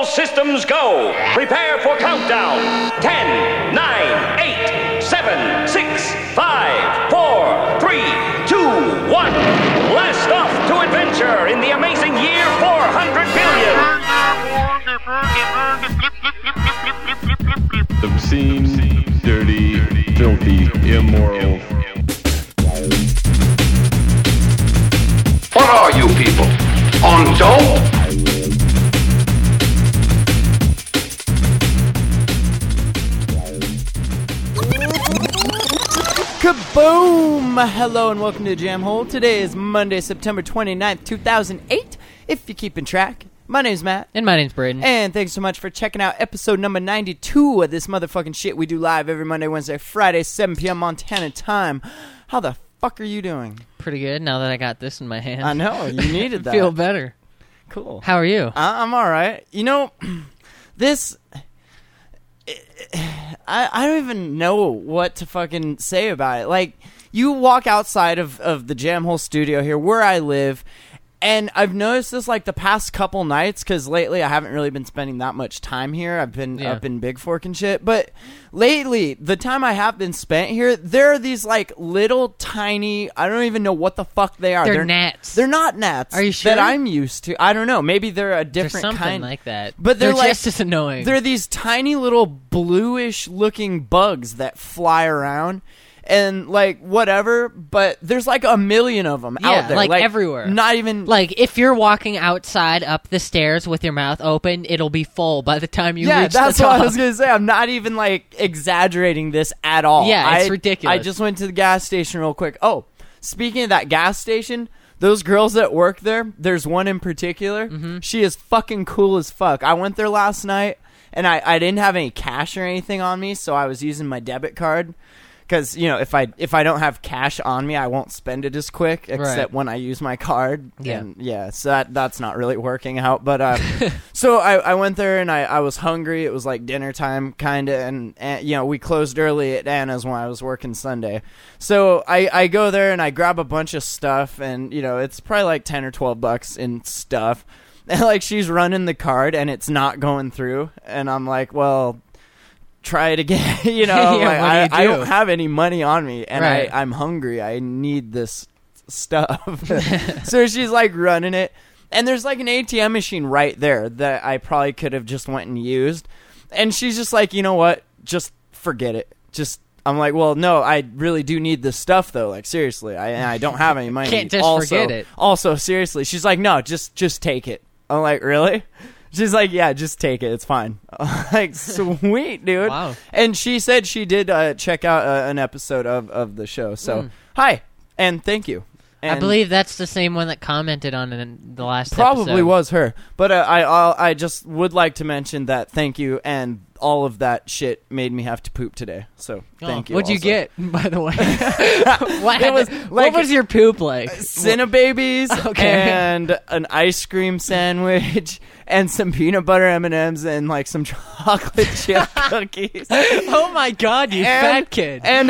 systems go. Prepare for countdown. 10, 9, 8, 7, 6, 5, 4, 3, 2, 1. Blast off to adventure in the amazing year 400 billion. Obscene, dirty, filthy, immoral. What are you people? On dope? Kaboom! Hello and welcome to Jam Hole. Today is Monday, September 29th, 2008. If you're keeping track, my name's Matt. And my name's Braden. And thanks so much for checking out episode number 92 of this motherfucking shit we do live every Monday, Wednesday, Friday, 7 p.m. Montana time. How the fuck are you doing? Pretty good now that I got this in my hand. I know, you needed that. Feel better. Cool. How are you? I'm alright. You know, this... I don't even know what to fucking say about it. Like, you walk outside of the Jam Hole studio here where I live, and I've noticed this like the past couple nights, because lately I haven't really been spending that much time here. I've been up in Big Fork and shit, but lately, the time I have been spent here, there are these like little tiny, I don't even know what the fuck they are. They're gnats. They're not gnats. Are you sure? That I'm used to. I don't know. Maybe they're a different There's something kind. like that. But they're like, just as annoying. They're these tiny little bluish looking bugs that fly around. And, like, whatever, but there's, like, a million of them out there. Like everywhere. Not even... Like, if you're walking outside up the stairs with your mouth open, it'll be full by the time you reach the top. Yeah, that's what I was going to say. I'm not even, like, exaggerating this at all. Yeah, it's ridiculous. I just went to the gas station real quick. Oh, speaking of that gas station, those girls that work there, there's one in particular. Mm-hmm. She is fucking cool as fuck. I went there last night, and I didn't have any cash or anything on me, so I was using my debit card. Because, you know, if I don't have cash on me, I won't spend it as quick, except when I use my card. Yeah. And so that's not really working out. But so I went there, and I was hungry. It was like dinner time, kind of. And, you know, we closed early at Anna's when I was working Sunday. So I go there, and I grab a bunch of stuff. And, you know, it's probably like $10 or $12 in stuff. And, like, she's running the card, and it's not going through. And I'm like, well... try it again, you know. Yeah, like, what do you do? I don't have any money on me, and right. I'm hungry. I need this stuff. So she's like running it, and there's like an ATM machine right there that I probably could have just went and used. And she's just like, you know what? Just forget it. I'm like, well, no, I really do need this stuff though. Like seriously, I don't have any money. Can't just forget it. Also, seriously, she's like, no, just take it. I'm like, really? She's like, yeah, just take it. It's fine. Like, sweet, dude. Wow. And she said she did check out an episode of the show. So, hi, and thank you. And I believe that's the same one that commented on it in the last probably episode. was her. But I just would like to mention that thank you, and all of that shit made me have to poop today. So, thank you. What'd you also. get, by the way? What was your poop like? Cinnababies Okay. and an ice cream sandwich and some peanut butter M&Ms and like some chocolate chip cookies. Oh my god, you fat kid. And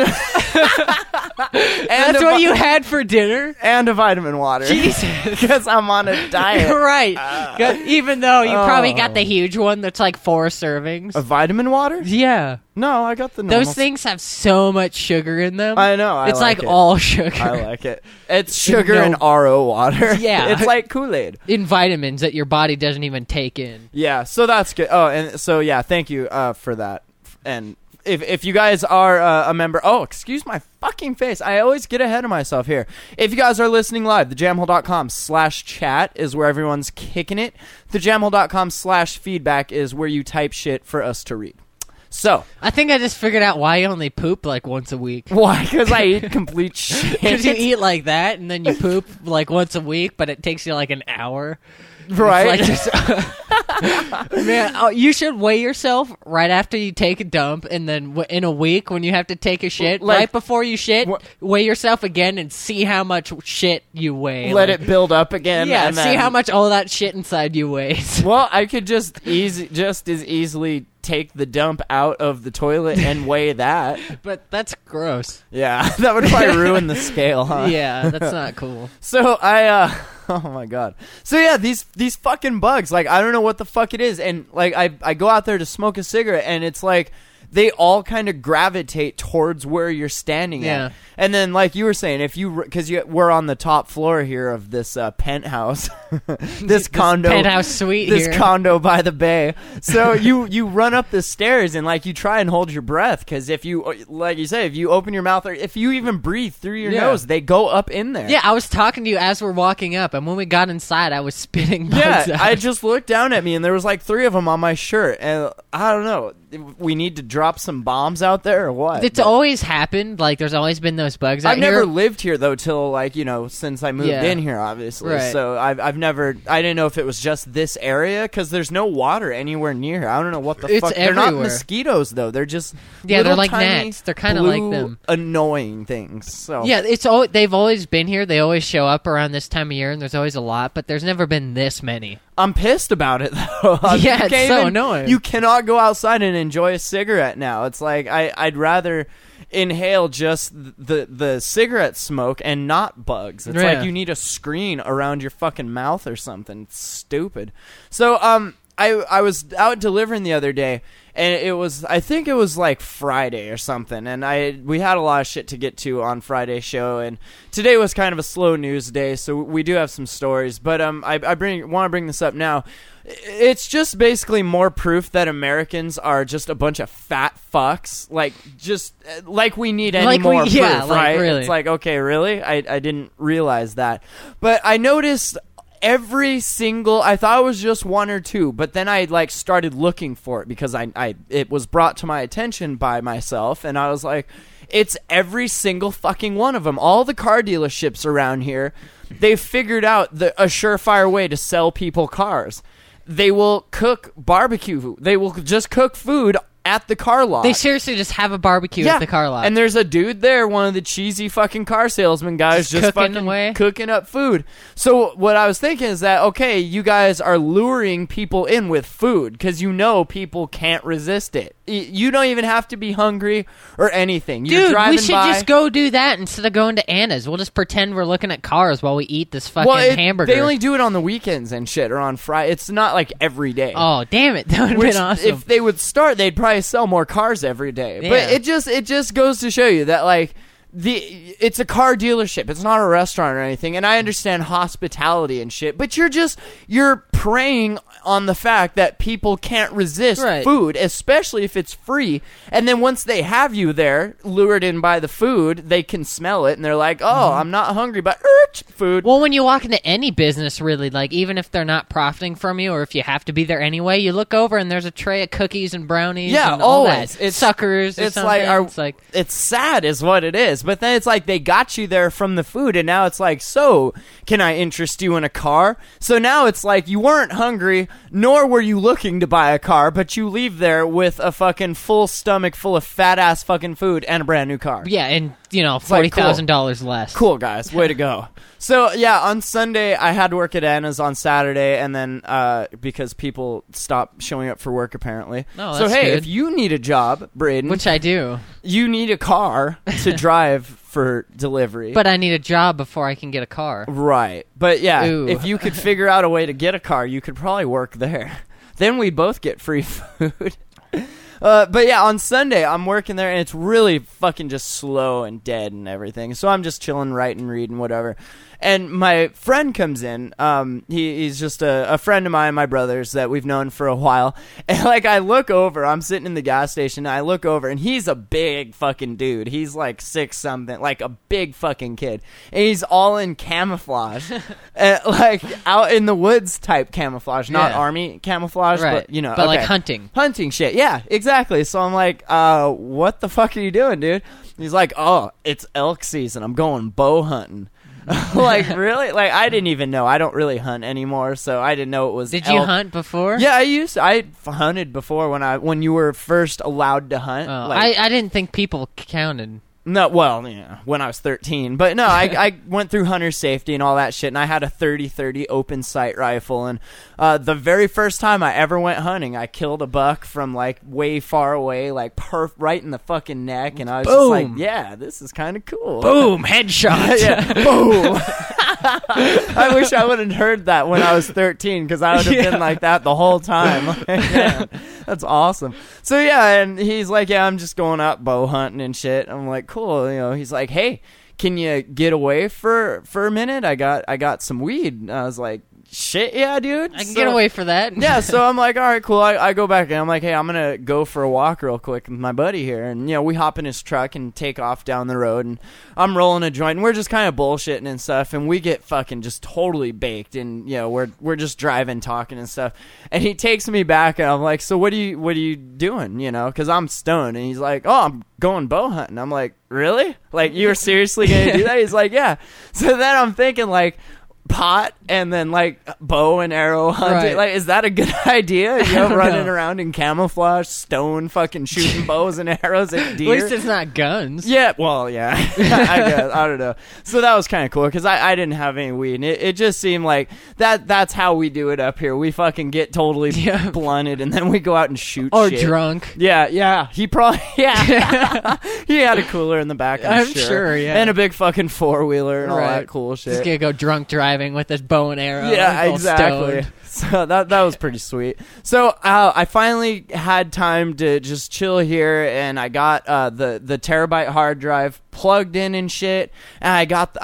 that's what you had for dinner? and a vitamin water. Jesus. Because I'm on a diet. Right. Even though you probably got the huge one that's like 4 servings. A vitamin water? Yeah. No, I got the normal. Those things have so much sugar in them. I know. It's like like it. all sugar. I like it. It's sugar No. and RO water. Yeah. It's like Kool-Aid. In vitamins that your body doesn't even take in. Yeah, so that's good. Oh, and so, yeah, thank you for that. And if you guys are a member... Oh, excuse my fucking face. I always get ahead of myself here. If you guys are listening live, thejamhole.com/chat is where everyone's kicking it. Thejamhole.com/feedback is where you type shit for us to read. So... I think I just figured out why you only poop like once a week. Why? Because I eat complete shit. Because you eat like that, and then you poop like once a week, but it takes you like an hour. Right? It's like man, you should weigh yourself right after you take a dump, and then in a week when you have to take a shit, Like, right before you shit, weigh yourself again and see how much shit you weigh. Let it build up again. Yeah, and see then, how much all that shit inside you weighs. Well, I could just as easily take the dump out of the toilet and weigh that. But that's gross. Yeah, that would probably ruin the scale, huh? Yeah, that's not cool. So oh my god. So yeah, these fucking bugs, like, I don't know what the fuck it is, and like I go out there to smoke a cigarette, and it's like they all kind of gravitate towards where you're standing at. And then, like you were saying, if because we're on the top floor here of this penthouse, this condo, penthouse suite, this here. condo by the bay. So you run up the stairs and like you try and hold your breath, because if you, like you say, if you open your mouth or if you even breathe through your nose, they go up in there. Yeah, I was talking to you as we're walking up, and when we got inside, I was spitting bugs out. I just looked down at me, and there was like 3 of them on my shirt, and I don't know. We need to drop some bombs out there or what? It's always happened. Like, there's always been those bugs out I've here. never lived here though till like, you know, since I moved in here, obviously. Right. So I've never. I didn't know if it was just this area, because there's no water anywhere near. I don't know what the It's fuck. They're not everywhere. mosquitoes though. They're just they're little like tiny gnats. They're kind of like blue, them. annoying things. So Yeah, they've always been here. They always show up around this time of year, and there's always a lot, but there's never been this many. I'm pissed about it though. Yeah, it's so annoying. You cannot go outside and enjoy a cigarette now. It's like I'd rather inhale just the cigarette smoke and not bugs. It's like you need a screen around your fucking mouth or something. It's stupid. So I was out delivering the other day, and I think it was like Friday or something, and we had a lot of shit to get to on Friday's show, and today was kind of a slow news day, so we do have some stories, but I want to bring this up now. It's just basically more proof that Americans are just a bunch of fat fucks, like we need any more proof, right? Really. It's like, okay, really? I didn't realize that. But I noticed every single, I thought it was just 1 or 2, but then I like started looking for it, because it was brought to my attention by myself, and I was like, it's every single fucking one of them. All the car dealerships around here, they've figured out a surefire way to sell people cars. They will cook barbecue. They will just cook food at the car lot. They seriously just have a barbecue at the car lot. And there's a dude there, one of the cheesy fucking car salesman guys, just cooking fucking away. cooking up food. So what I was thinking is that, okay, you guys are luring people in with food, because you know people can't resist it. You don't even have to be hungry or anything. You're Dude, driving we should by. just go do that instead of going to Anna's. We'll just pretend we're looking at cars while we eat this fucking hamburger. They only do it on the weekends and shit, or on Friday. It's not like every day. Oh, damn it. That would have Which, been awesome. if they would start, they'd probably sell more cars every day. Yeah. But it just goes to show you that, like, it's a car dealership. It's not a restaurant or anything. And I understand hospitality and shit, but you're preying on the fact that people can't resist food, especially if it's free. And then once they have you there, lured in by the food, they can smell it, and they're like, oh, I'm not hungry, but food. Well, when you walk into any business, really, like, even if they're not profiting from you, or if you have to be there anyway, you look over and there's a tray of cookies and brownies and all always. that. It's suckers or it's something. like it's sad is what it is. But then it's like they got you there from the food, and now it's like, so can I interest you in a car? So now it's like you weren't hungry, nor were you looking to buy a car, but you leave there with a fucking full stomach full of fat ass fucking food and a brand new car. Yeah, and, you know, like, $40,000 less. Cool, guys. Way to go. So, yeah, on Sunday, I had to work at Anna's on Saturday, and then because people stopped showing up for work, apparently. Oh, so, that's hey, good. if you need a job, Braden, Which I do. you need a car to drive for delivery. But I need a job before I can get a car. Right. But, yeah, Ooh. if you could figure out a way to get a car, you could probably work there. Then we both get free food. But yeah, on Sunday, I'm working there, and it's really fucking just slow and dead and everything. So I'm just chilling, writing, reading, whatever. And my friend comes in. He's just a friend of mine, my brother's, that we've known for a while. And, like, I look over. I'm sitting in the gas station, and I look over, and he's a big fucking dude. He's, like, 6-something, like a big fucking kid. And he's all in camouflage. Like, out in the woods type camouflage. Not army camouflage, Right. but, you know. But, okay. like, hunting. Hunting shit, yeah, exactly. So I'm like, what the fuck are you doing, dude? He's like, oh, it's elk season. I'm going bow hunting. Like, really? Like, I didn't even know. I don't really hunt anymore, so I didn't know it was Did elk. you hunt before? Yeah, I hunted before when you were first allowed to hunt. Oh, like, I didn't think people counted. No, well, yeah, when I was 13. But no, I went through hunter safety and all that shit, and I had a 30-30 open sight rifle. And the very first time I ever went hunting, I killed a buck from, like, way far away, like, right in the fucking neck. And I was just like, yeah, this is kind of cool. Boom, headshot. Yeah, boom. I wish I would have heard that when I was 13, because I would have been like that the whole time. Like, man, that's awesome. So, yeah, and he's like, yeah, I'm just going out bow hunting and shit. I'm like, cool. You know, he's like, hey, can you get away for a minute? I got some weed. And I was like, shit, yeah, dude. I can get away for that. Yeah, so I'm like, all right, cool. I go back and I'm like, hey, I'm going to go for a walk real quick with my buddy here. And, you know, we hop in his truck and take off down the road. And I'm rolling a joint. And we're just kind of bullshitting and stuff. And we get fucking just totally baked. And, you know, we're just driving, talking and stuff. And he takes me back and I'm like, so what are you doing, you know? Because I'm stoned. And he's like, oh, I'm going bow hunting. I'm like, really? Like, you're seriously going to do that? He's like, yeah. So then I'm thinking, like, pot and then like bow and arrow hunting. Right. Like, is that a good idea? You know, running around in camouflage, stone, fucking shooting bows and arrows at deer. At least it's not guns. Yeah, well, yeah. I guess. I don't know. So that was kind of cool because I didn't have any weed. And it just seemed like that's how we do it up here. We fucking get totally blunted and then we go out and shoot or shit. drunk. Yeah. He probably, he had a cooler in the back, I'm sure, yeah. And a big fucking four-wheeler and all that cool shit. Just gonna go drunk driving with his bow and arrow. Yeah, exactly. So that was pretty sweet. So I finally had time to just chill here, and I got the terabyte hard drive plugged in and shit. And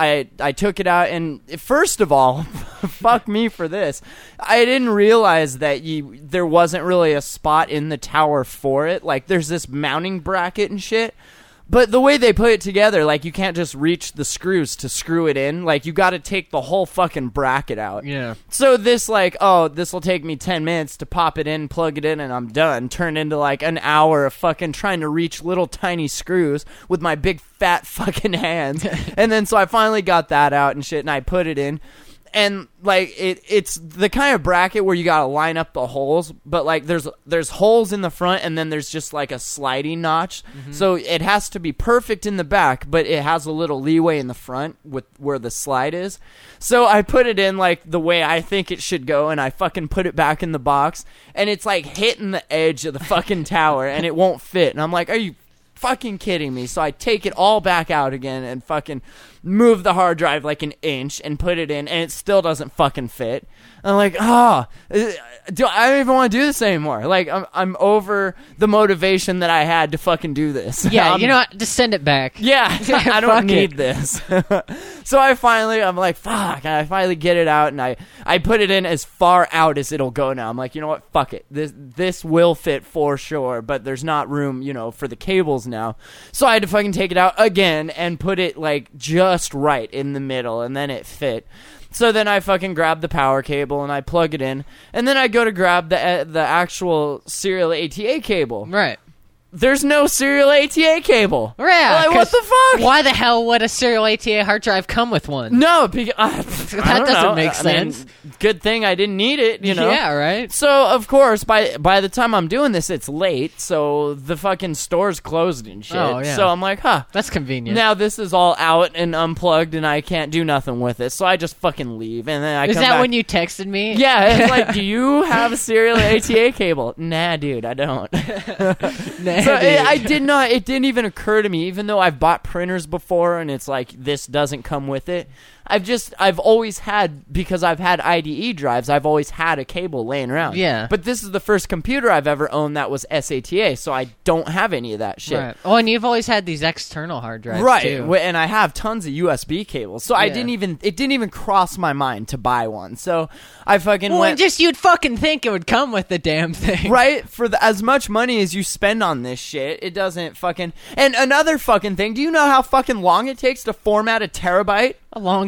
I took it out, and first of all, fuck me for this. I didn't realize that there wasn't really a spot in the tower for it. Like, there's this mounting bracket and shit. But the way they put it together, like, you can't just reach the screws to screw it in. Like, you got to take the whole fucking bracket out. Yeah. So this, like, this will take me 10 minutes to pop it in, plug it in, and I'm done. Turned into, like, an hour of fucking trying to reach little tiny screws with my big fat fucking hands. And then so I finally got that out and shit, and I put it in. And, like, it's the kind of bracket where you gotta line up the holes, but, like, there's holes in the front, and then there's just, like, a sliding notch. Mm-hmm. So it has to be perfect in the back, but it has a little leeway in the front with where the slide is. So I put it in, like, the way I think it should go, and I fucking put it back in the box, and it's, like, hitting the edge of the fucking tower, and it won't fit. And I'm like, are you fucking kidding me? So I take it all back out again and fucking move the hard drive like an inch and put it in, and it still doesn't fucking fit. I'm like, I don't even want to do this anymore. Like, I'm over the motivation that I had to fucking do this. Yeah, you know what? Just send it back. Yeah, I don't need this. So I'm like, fuck. And I finally get it out, and I put it in as far out as it'll go now. I'm like, you know what? Fuck it. This will fit for sure, but there's not room, you know, for the cables now. So I had to fucking take it out again and put it, like, just right in the middle, and then it fit. So then I fucking grab the power cable and I plug it in, and then I go to grab the actual serial ATA cable. Right. There's no serial ATA cable. Yeah. Like, what the fuck? Why the hell would a serial ATA hard drive come with one? No, because that doesn't make sense. I mean, good thing I didn't need it, you know? Yeah, right. So, of course, by the time I'm doing this, it's late, so the fucking store's closed and shit. Oh, yeah. So I'm like, that's convenient. Now this is all out and unplugged, and I can't do nothing with it, so I just fucking leave, and then I come back. Is that when you texted me? Yeah, it's like, do you have a serial ATA cable? Nah, dude, I don't. Nah, so dude. it didn't even occur to me, even though I've bought printers before and it's like, this doesn't come with it. I've always had, because I've had IDE drives, I've always had a cable laying around. Yeah. But this is the first computer I've ever owned that was SATA, so I don't have any of that shit. Right. Oh, and you've always had these external hard drives, right, too. And I have tons of USB cables, so it didn't even cross my mind to buy one. So I fucking went. You'd fucking think it would come with the damn thing, right? For as much money as you spend on this shit, it doesn't fucking. And another fucking thing, do you know how fucking long it takes to format a terabyte? A long time.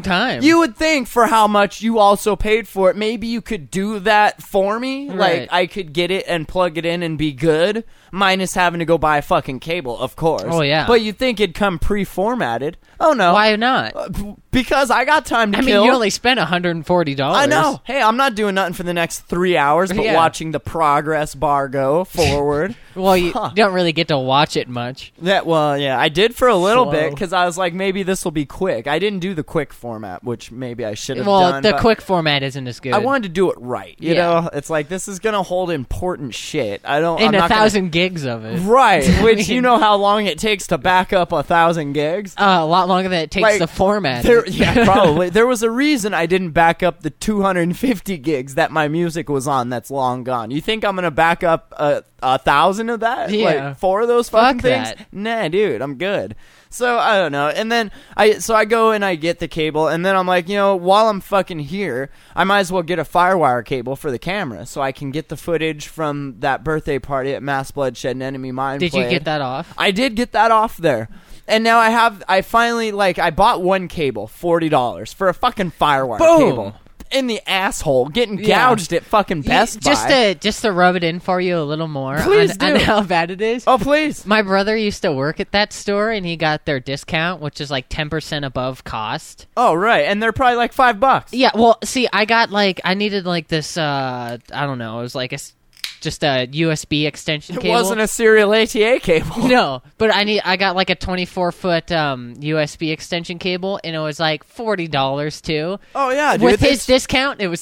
time. You would think for how much you also paid for it, maybe you could do that for me. Right. Like, I could get it and plug it in and be good, minus having to go buy a fucking cable, of course. Oh, yeah. But you'd think it'd come pre-formatted. Oh, no. Why not? Because I got time to I mean, kill. you only spent $140. I know. Hey, I'm not doing nothing for the next 3 hours, but Yeah. watching the progress bar go forward. Well, you don't really get to watch it much. Well, yeah, I did for a little Slow. bit because I was like, maybe this will be quick. I didn't do the quick format, which maybe I should have Well, done. the but quick format isn't as good. I wanted to do it right. You Yeah. know, it's like this is gonna hold important shit. I'm and not 1,000 gigs of it. Right, which mean- you know how long it takes to back up 1,000 gigs. A lot longer than it takes Like, to format. Yeah, probably. There was a reason I didn't back up the 250 gigs that my music was on. That's long gone. You think I'm gonna back up 1,000 of that? Yeah. Like 4 of those Fuck fucking things? that. Nah, dude, I'm good. So I don't know. And then I go and I get the cable, and then I'm like, you know, while I'm fucking here, I might as well get a FireWire cable for the camera so I can get the footage from that birthday party at Mass Bloodshed and Enemy Mine. Did you played. get that off? I did get that off there. And now I finally, I bought one cable, $40, for a fucking FireWire Boom. cable. In the asshole, getting Yeah. gouged at fucking Best Buy. Just to rub it in for you a little more Please on do. how bad it is. Oh, please. My brother used to work at that store, and he got their discount, which is like 10% above cost. Oh, right. And they're probably like $5. Yeah, well, see, I needed this, I don't know, it was like just a USB extension It cable. wasn't a serial ATA cable. No, but I got like a 24-foot USB extension cable, and it was like $40 too. Oh, yeah, dude. With his discount, it was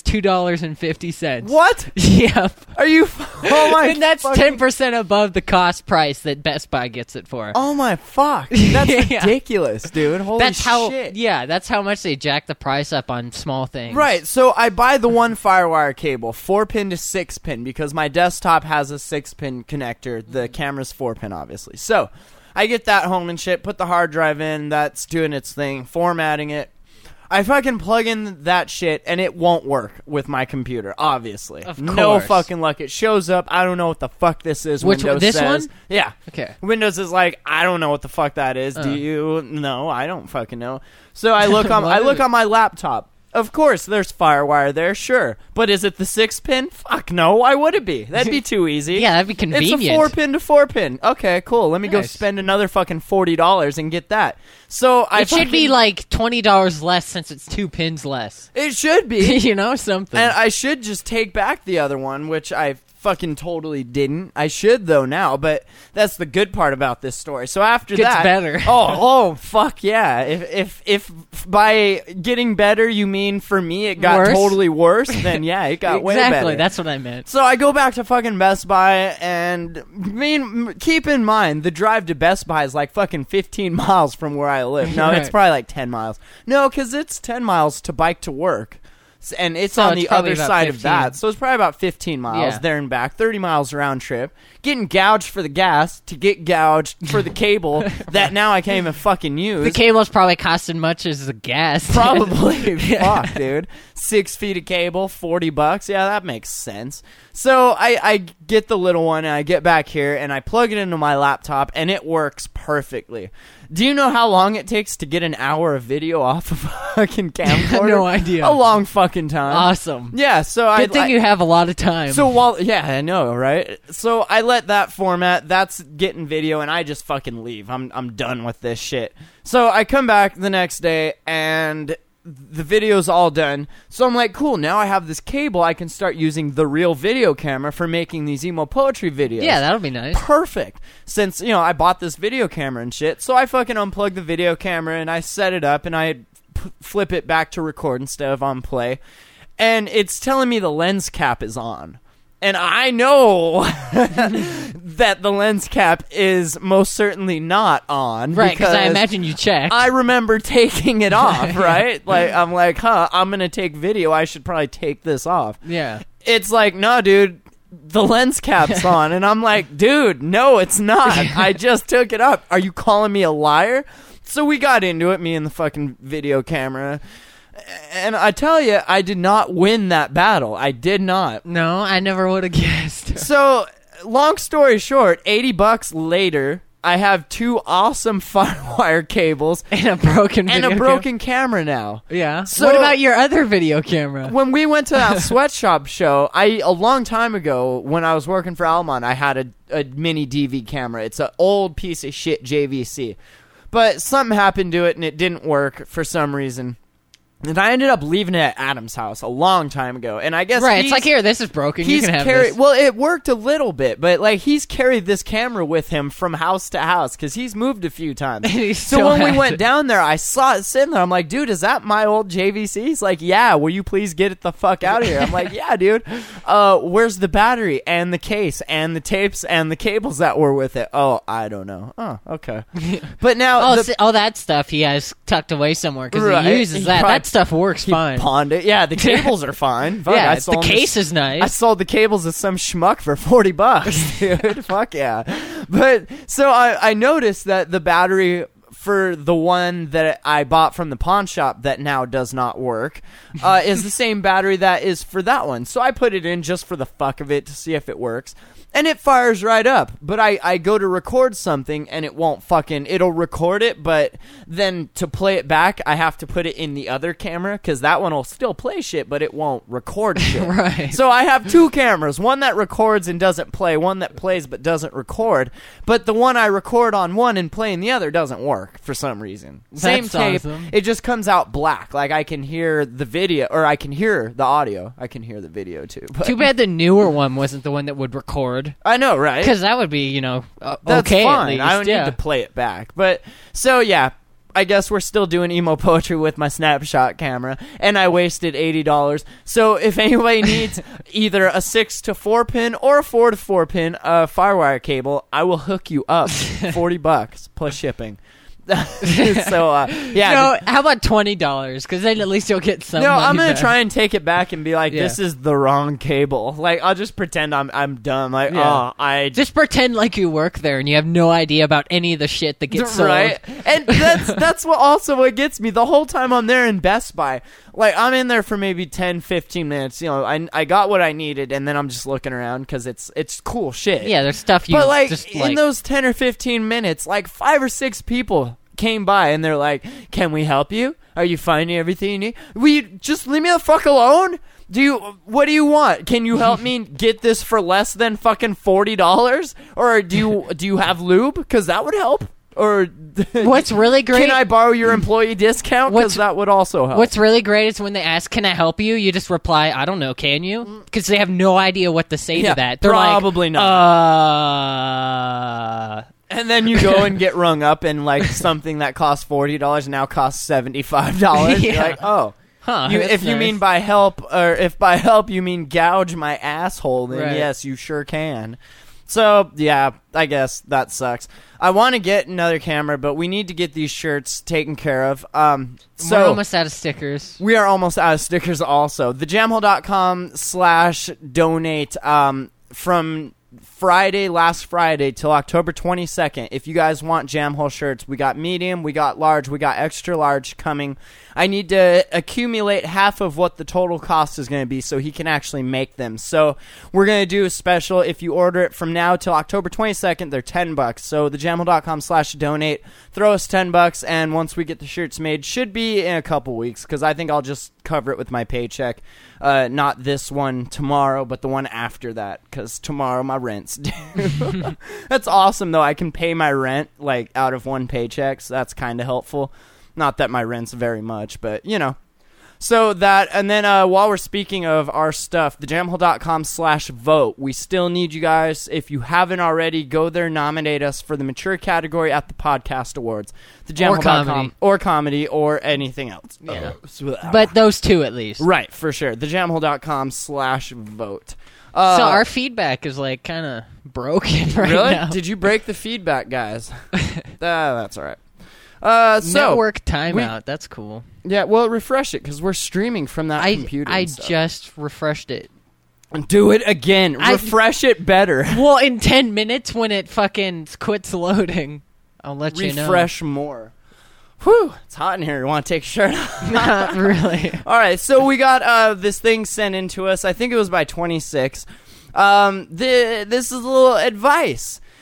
$2.50. What? Yep. Are you... Oh, my... And that's fucking- 10% above the cost price that Best Buy gets it for. Oh, my fuck. That's Yeah. ridiculous, dude. Holy That's how, shit. yeah, that's how much they jack the price up on small things. Right, so I buy the one FireWire cable, 4-pin to 6-pin, because my desktop has a 6-pin connector. The camera's 4-pin, obviously. So I get that home and shit, put the hard drive in, that's doing its thing, formatting it. I fucking plug in that shit, and it won't work with my computer, obviously. Of No course. fucking luck. It shows up, I don't know what the fuck this is. Which one? Windows This says. one? Yeah. Okay. Windows is like, I don't know what the fuck that is. Do you? No, I don't fucking know. So I look on What is it? on my laptop. Of course, there's FireWire there, sure. But is it the 6-pin? Fuck no, why would it be? That'd be too easy. Yeah, that'd be convenient. It's a 4-pin to 4-pin. Okay, cool. Let me go Nice. spend another fucking $40 and get that. So It should be like $20 less since it's 2 pins less. It should be. You know, something. And I should just take back the other one, which I fucking totally didn't. I should though now, but that's the good part about this story. So after Gets that, better. oh fuck yeah! If by getting better you mean for me it got Worse? totally worse, then yeah, it got way better. Exactly, that's what I meant. So I go back to fucking Best Buy, and keep in mind the drive to Best Buy is like fucking 15 miles from where I live. No, it's Right. probably like 10 miles. No, because it's 10 miles to bike to work. And it's So on it's the probably other about side of 15. that. So it's probably about 15 miles Yeah. there and back, 30 miles round trip. Getting gouged for the gas to get gouged for the cable that now I can't even fucking use. The cable's probably costing much as the gas. Probably. Fuck, dude. 6 feet of cable, $40. Yeah, that makes sense. So I get the little one and I get back here and I plug it into my laptop and it works perfectly. Do you know how long it takes to get an hour of video off of a fucking camcorder? No idea. A long fucking time. Awesome. Yeah, so Good thing you have a lot of time. So yeah, I know, right? So I let that format, that's getting video, and I just fucking leave. I'm done with this shit. So I come back the next day, and the video's all done. So I'm like, cool, now I have this cable, I can start using the real video camera for making these emo poetry videos. yeah, that'll be nice. Perfect. Since, I bought this video camera and shit. So I fucking unplug the video camera, and I set it up, and I flip it back to record instead of on play. And it's telling me the lens cap is on. And I know that the lens cap is most certainly not on. Right, because I imagine you checked. I remember taking it off, right? Like, I'm like, I'm going to take video. I should probably take this off. yeah. It's like, no, dude, the lens cap's on. And I'm like, dude, no, it's not. I just took it up. Are you calling me a liar? So we got into it, me and the fucking video camera. And I tell you, I did not win that battle. I did not. No, I never would have guessed. So, long story short, $80 later, I have 2 awesome FireWire cables And a broken and video a broken camera now. Yeah. So- what about your other video camera? When we went to that sweatshop show, a long time ago when I was working for Almon, I had a mini DV camera. It's an old piece of shit JVC. But something happened to it and it didn't work for some reason. And I ended up leaving it at Adam's house a long time ago. And I guess Right, it's like, here, this is broken. You can have this. Well, it worked a little bit, but like he's carried this camera with him from house to house because he's moved a few times. He So still when we has went it. down there, I saw it sitting there. I'm like, dude, is that my old JVC? He's like, yeah, will you please get it the fuck out of here? I'm like, yeah, dude. Where's the battery and the case and the tapes and the cables that were with it? Oh, I don't know. Oh, okay. But now... all that stuff he has tucked away somewhere because Right. he uses He that. probably- That stuff works fine. pawned it. Yeah, the cables are fine. Fuck, Yeah, I the sold them case is nice. I sold the cables to some schmuck for $40, dude. Fuck yeah. But so I noticed that the battery for the one that I bought from the pawn shop that now does not work is the same battery that is for that one. So I put it in just for the fuck of it to see if it works. And it fires right up. But I go to record something and it won't it'll record it, but then to play it back, I have to put it in the other camera because that one will still play shit, but it won't record shit. Right. So I have 2 cameras, one that records and doesn't play, one that plays but doesn't record. But the one I record on one and play in the other doesn't work for some reason. Same That's tape, awesome. it just comes out black. Like I can hear the video, or I can hear the audio. I can hear the video too. But Too bad the newer one wasn't the one that would record. I know, right? Because that would be, That's okay fine. at least. I don't yeah. need to play it back. But so yeah, I guess we're still doing emo poetry with my snapshot camera, and I wasted $80. So if anybody needs either a 6 to 4 pin or a 4 to 4 pin FireWire cable, I will hook you up. $40 plus shipping. So yeah. No, how about $20? Because then at least you'll get some. No, I'm money gonna back. try and take it back and be like, Yeah. this is the wrong cable. Like I'll just pretend I'm dumb. Like Yeah. I Just pretend like you work there and you have no idea about any of the shit that gets sold. right. And that's what gets me the whole time I'm there in Best Buy. Like I'm in there for maybe 10-15 minutes. You know, I got what I needed, and then I'm just looking around because it's cool shit. Yeah, there's stuff you But like just in those 10 or 15 minutes, like 5 or 6 people came by and they're like, "Can we help you? Are you finding everything you need? Will you just leave me the fuck alone? What do you want? Can you help me get this for less than fucking $40? Or do you have lube? Because that would help. Or What's really great? can I borrow your employee discount? Because that would also help. What's really great is when they ask, "Can I help you?" You just reply, "I don't know, can you?" Because they have no idea what to say Yeah, to that. They're probably like, not. And then you go and get rung up in like something that costs $40 now costs $75. You're Yeah. like, oh. Huh, If that's you nice. mean by help, or if by help you mean gouge my asshole, then Right. yes, you sure can. So, yeah, I guess that sucks. I want to get another camera, but we need to get these shirts taken care of. we're So almost out of stickers. we are almost out of stickers also. thejamhole.com/donate from last Friday till October 22nd. If you guys want Jamhole shirts, we got medium, we got large, we got extra large coming. I need to accumulate half of what the total cost is going to be so he can actually make them. So we're going to do a special. If you order it from now till October 22nd, they're $10. So thejamhole.com/donate. Throw us $10, and once we get the shirts made, should be in a couple weeks, because I think I'll just cover it with my paycheck. Not this one tomorrow, but the one after that, because tomorrow my rent's due. That's awesome, though. I can pay my rent like out of one paycheck, so that's kind of helpful. Not that my rent's very much, but you know. So that, and then while we're speaking of our stuff, thejamhole.com/vote. We still need you guys. If you haven't already, go there, nominate us for the mature category at the podcast awards. Thejamhole.com or comedy or anything else. Yeah. But those two at least. Right, for sure. Thejamhole.com/vote. So our feedback is like kind of broken right really? now. Did you break the feedback, guys? That's all right. So Network timeout. That's cool. yeah, well, refresh it because we're streaming from that computer. I and stuff. just refreshed it. Do it again. Refresh it better. Well, in 10 minutes when it fucking quits loading, I'll let you know. Refresh more. Whew, it's hot in here. You want to take a shirt off? Not really. All right, so we got this thing sent in to us. I think it was by 26. This is a little advice.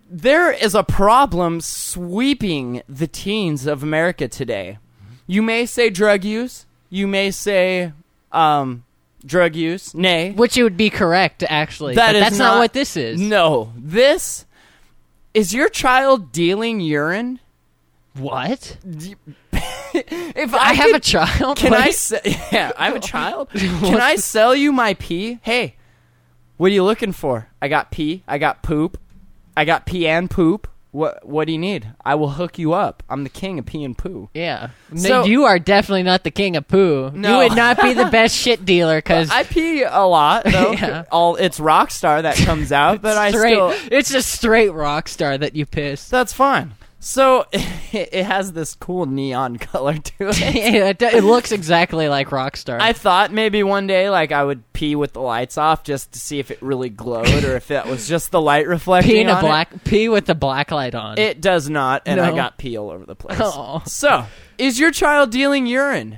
there is a problem sweeping the teens of America today. You may say drug use. You may say drug use. Nay. Which would be correct, actually. That but is that's not what this is. No. This is your child dealing urine? What? If I have could- a child? Can What? I say, yeah, I have a child. Can I sell you my pee? Hey, what are you looking for? I got pee. I got poop. I got pee and poop. What do you need? I will hook you up. I'm the king of pee and poo. Yeah. So- You are definitely not the king of poo. No. You would not be the best shit dealer because I pee a lot though. Yeah. It's Rockstar that comes out, but I still it's a straight rock star that you piss. that's fine. So it has this cool neon color to it. Yeah, it looks exactly like Rockstar. I thought maybe one day like I would pee with the lights off just to see if it really glowed or if that was just the light reflecting pee in a on black pee with the black light on. It does not, and I No. got pee all over the place. Oh. So, is your child dealing urine?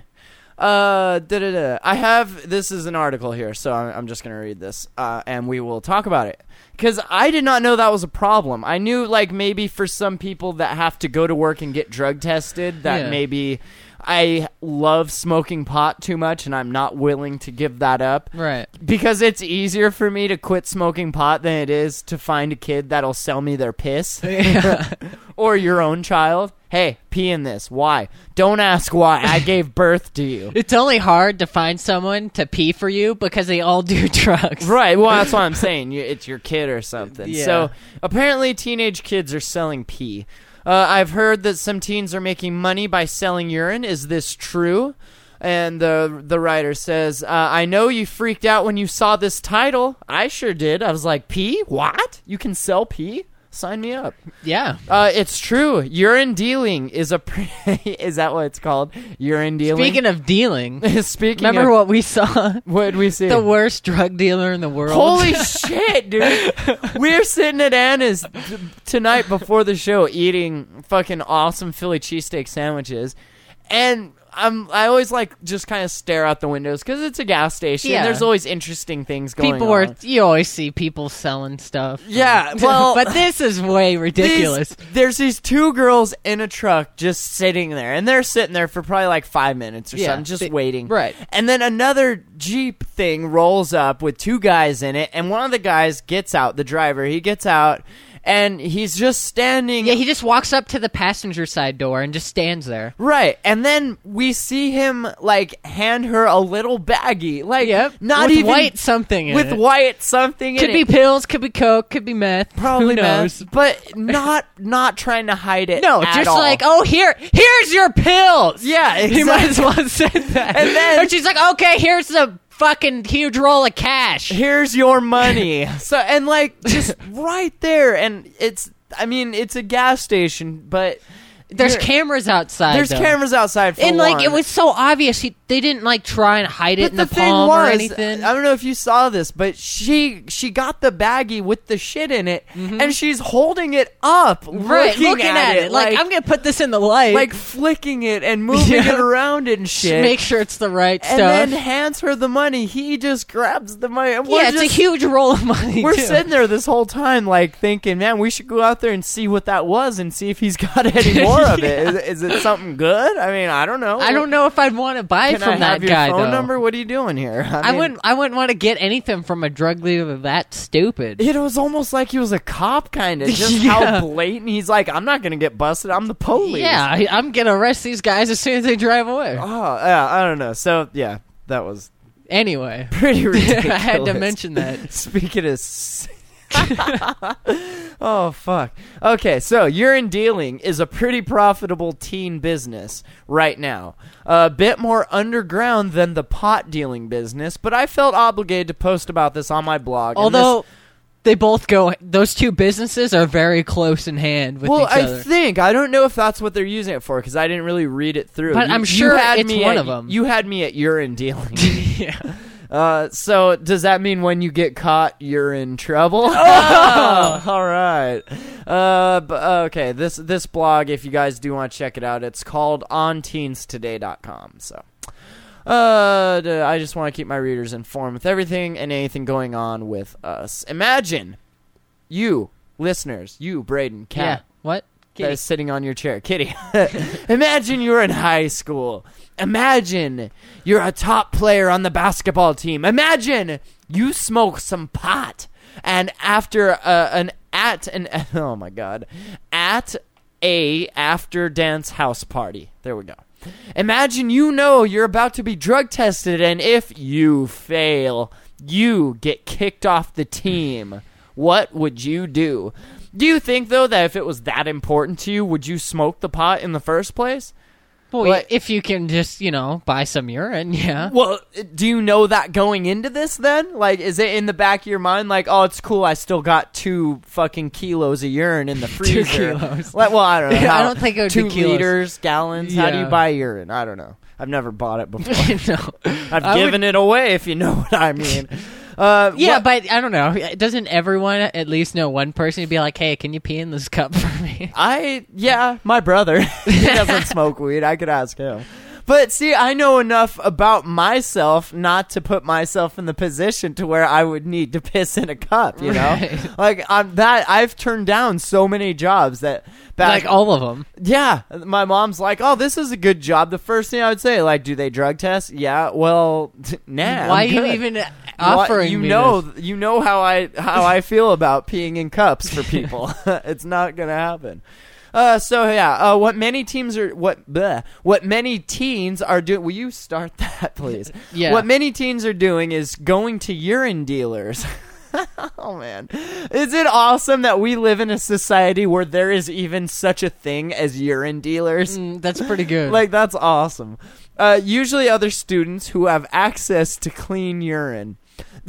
I have, this is an article here, so I'm just going to read this, and we will talk about it. Because I did not know that was a problem. I knew, like, maybe for some people that have to go to work and get drug tested, that Yeah. maybe I love smoking pot too much, and I'm not willing to give that up. right. Because it's easier for me to quit smoking pot than it is to find a kid that'll sell me their piss. Or your own child. Hey, pee in this. Why? Don't ask why. I gave birth to you. It's only hard to find someone to pee for you because they all do drugs. Right, well, that's what I'm saying. It's your kid or something. Yeah. So, apparently teenage kids are selling pee. I've heard that some teens are making money by selling urine. Is this true? And the writer says, I know you freaked out when you saw this title. I sure did. I was like, pee? What? You can sell pee? Sign me up. Yeah. It's true. Urine dealing is a... is that what it's called? Urine dealing? Speaking of dealing, Speaking remember of... what we saw? What did we see? The worst drug dealer in the world. Holy shit, dude. We're sitting at Anna's tonight before the show eating fucking awesome Philly cheesesteak sandwiches. And I always like just kind of stare out the windows because it's a gas station. Yeah. There's always interesting things going People on. you always see people selling stuff. Yeah, well, but this is way ridiculous. There's these two girls in a truck just sitting there, and they're sitting there for probably like 5 minutes or Yeah, something, just waiting. right. And then another Jeep thing rolls up with two guys in it, and one of the guys gets out, the driver, he gets out, and he's just standing. Yeah, he just walks up to the passenger side door and just stands there. Right, and then we see him like hand her a little baggie, like not with even white something in with it. white something Could in be it. pills, could be coke, could be meth. Probably Who knows? meth, but not trying to hide it. No, at just all. like, oh, here's your pills. Yeah, He might as exactly. well have said that. And then- she's like, okay, here's the fucking huge roll of cash. Here's your money. So, and like just right there, and it's a gas station, but There's there- cameras outside. There's though. cameras outside for And like one. it was so obvious they didn't like try and hide it But in the the thing palm was, or anything. I don't know if you saw this, but she got the baggie with the shit in it, and she's holding it up, Right, looking at it. Like, I'm gonna put this in the light. like flicking it and moving Yeah. it around and shit. make sure it's the right and stuff. then hands her the money. He just grabs the money. And we're Yeah, it's a just- huge roll of money. We're too. sitting there this whole time, like thinking, man, we should go out there and see what that was and see if he's got any more of it. Is it something good? I mean, I don't know. I don't know if I'd want to buy Can from I that have your guy phone though. number? What are you doing here? I mean, wouldn't want to get anything from a drug dealer that stupid. It was almost like he was a cop, kind of. Just Yeah. how blatant. He's like, I'm not gonna get busted. I'm the police. Yeah, I'm gonna arrest these guys as soon as they drive away. Oh, yeah. I don't know. So yeah, that was Anyway, pretty ridiculous. I had to mention that. Speaking of. Oh, fuck. Okay, so urine dealing is a pretty profitable teen business right now. A bit more underground than the pot dealing business, but I felt obligated to post about this on my blog. and Although they both go, those two businesses are very close in hand with well, each other. I don't know if that's what they're using it for because I didn't really read it through. But I'm sure it's one of 'em. You had me at urine dealing. yeah. So does that mean when you get caught, you're in trouble? Oh, all right. Okay. This blog, if you guys do want to check it out, it's called onteenstoday.com. So, I just want to keep my readers informed with everything and anything going on with us. Imagine you listeners, you, Braden, Yeah. Kat, What? that Kitty. is sitting on your chair. Kitty. Imagine you're in high school. Imagine you're a top player on the basketball team. Imagine you smoke some pot, and after at a after dance house party. There we go. Imagine you know you're about to be drug tested, and if you fail, you get kicked off the team. What would you do? Do you think, though, that if it was that important to you, would you smoke the pot in the first place? Well, Like- if you can just, buy some urine, yeah. Well, do you know that going into this then? Like, is it in the back of your mind, like, oh, it's cool, I still got 2 fucking kilos of urine in the 2 freezer? kilos. Like, well, I don't know. I don't think it would be 2 kilos. liters, gallons? How do you Yeah. buy urine? I don't know. I've never bought it before. No. I've I given it away, if you know what I mean. Yeah, what- but I don't know. Doesn't everyone at least know one person to be like, hey, can you pee in this cup for me? My brother. He doesn't smoke weed. I could ask him. But see, I know enough about myself not to put myself in the position to where I would need to piss in a cup, you know? Right. Like, I've turned down so many jobs that Like all of them. yeah, my mom's like, "Oh, this is a good job." The first thing I would say, like, "Do they drug test?" Yeah. Well, nah. Why I'm are you good. even offering you me know, this? you know how I feel about peeing in cups for people. It's not gonna happen. What many teens are doing. Will you start that, please? Yeah. What many teens are doing is going to urine dealers. Oh man, is it awesome that we live in a society where there is even such a thing as urine dealers? That's pretty good. Like, that's awesome. Usually other students who have access to clean urine.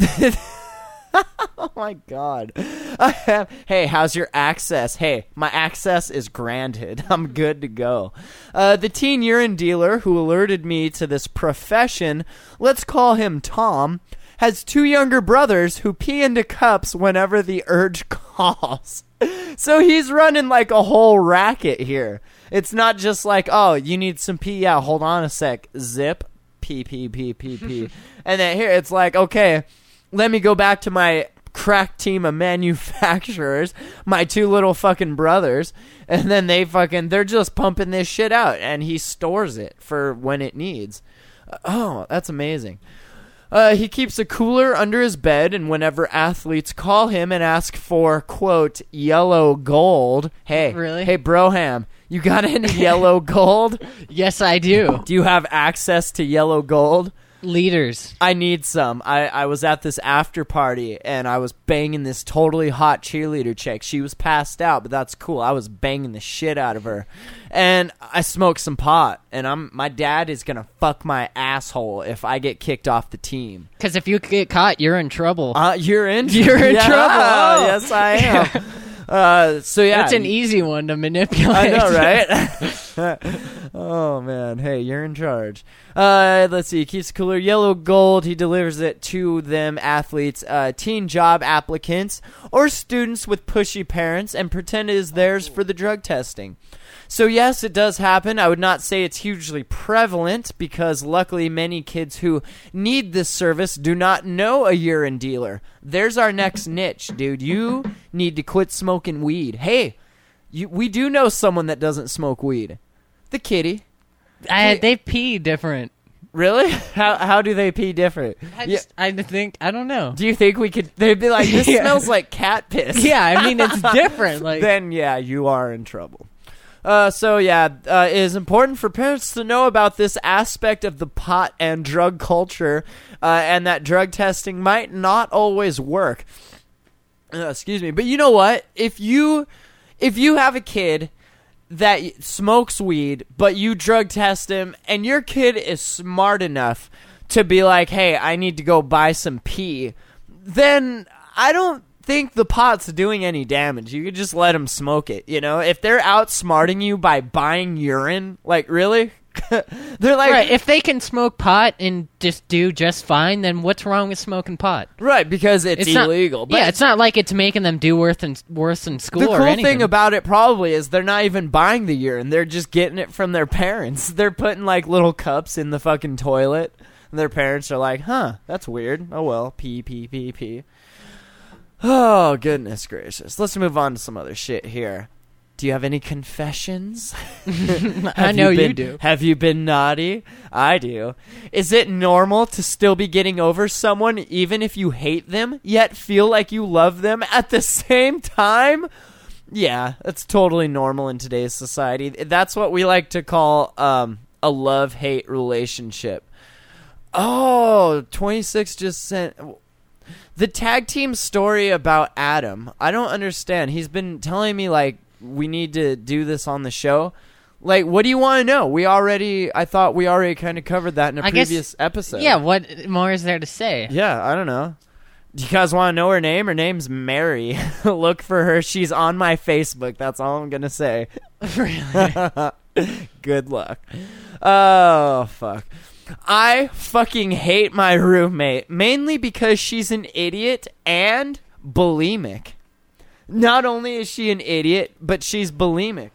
Oh my god. Hey, how's your access? Hey, my access is granted. I'm good to go. The teen urine dealer who alerted me to this profession, let's call him Tom, has 2 younger brothers who pee into cups whenever the urge calls. So he's running like a whole racket here. It's not just like, oh, you need some pee. Yeah, hold on a sec. Zip. Pee, pee, pee, pee, pee. And then here, it's like, okay, let me go back to my crack team of manufacturers, my 2 little fucking brothers, and then they're just pumping this shit out, and he stores it for when it needs. Oh, that's amazing. He keeps a cooler under his bed, and whenever athletes call him and ask for, quote, yellow gold, hey, Really? Hey, Broham, you got any yellow gold? yes, I do. Do you have access to yellow gold? Leaders. I need some. I was at this after party, and I was banging this totally hot cheerleader chick. She was passed out, but that's cool. I was banging the shit out of her. And I smoked some pot, and my dad is going to fuck my asshole if I get kicked off the team. Because if you get caught, you're in trouble. You're in You're in Yeah, trouble. Oh. Yes, I am. So yeah. That's an easy one to manipulate. I know, right? Oh, man. Hey, you're in charge. Let's see. He keeps cooler. Yellow gold. He delivers it to them athletes, teen job applicants, or students with pushy parents and pretend it is theirs for the drug testing. So yes, it does happen. I would not say it's hugely prevalent because luckily many kids who need this service do not know a urine dealer. There's our next niche, dude. You need to quit smoking weed. Hey, we do know someone that doesn't smoke weed. The kitty. They pee different. Really? How do they pee different? I don't know. Do you think we could? They'd be like, this Yeah. smells like cat piss. Yeah, I mean, it's different. Like, Then yeah, you are in trouble. It is important for parents to know about this aspect of the pot and drug culture, and that drug testing might not always work. Excuse me, but you know what? If you have a kid that smokes weed, but you drug test him, and your kid is smart enough to be like, hey, I need to go buy some pee, then I don't think the pot's doing any damage. You could just let them smoke it, you know? If they're outsmarting you by buying urine, like, really? They're like... right, if they can smoke pot and just do just fine, then what's wrong with smoking pot? Right, because it's illegal. Not, yeah, it's not like it's making them do worse in school the or cool anything. thing about it probably is they're not even buying the urine. They're just getting it from their parents. They're putting, like, little cups in the fucking toilet, and their parents are like, huh, that's weird. Oh, well, pee, pee, pee, pee. Oh, goodness gracious. Let's move on to some other shit here. Do you have any confessions? I know you do. Have you been naughty? I do. Is it normal to still be getting over someone even if you hate them, yet feel like you love them at the same time? Yeah, that's totally normal in today's society. That's what we like to call a love-hate relationship. Oh, 26 just sent... The tag team story about Adam. I don't understand. He's been telling me, like, we need to do this on the show. Like, what do you want to know? I thought we already kind of covered that in a previous episode. Yeah, what more is there to say? Yeah, I don't know. Do you guys want to know her name? Her name's Mary. Look for her. She's on my Facebook. That's all I'm going to say. Really? Good luck. Oh, fuck. I fucking hate my roommate, mainly because she's an idiot and bulimic. Not only is she an idiot, but she's bulimic.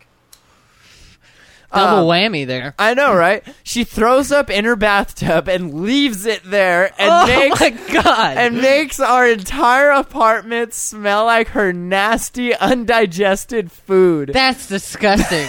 Double whammy there. I know, right? She throws up in her bathtub and leaves it there and my God. and makes our entire apartment smell like her nasty, undigested food. That's disgusting.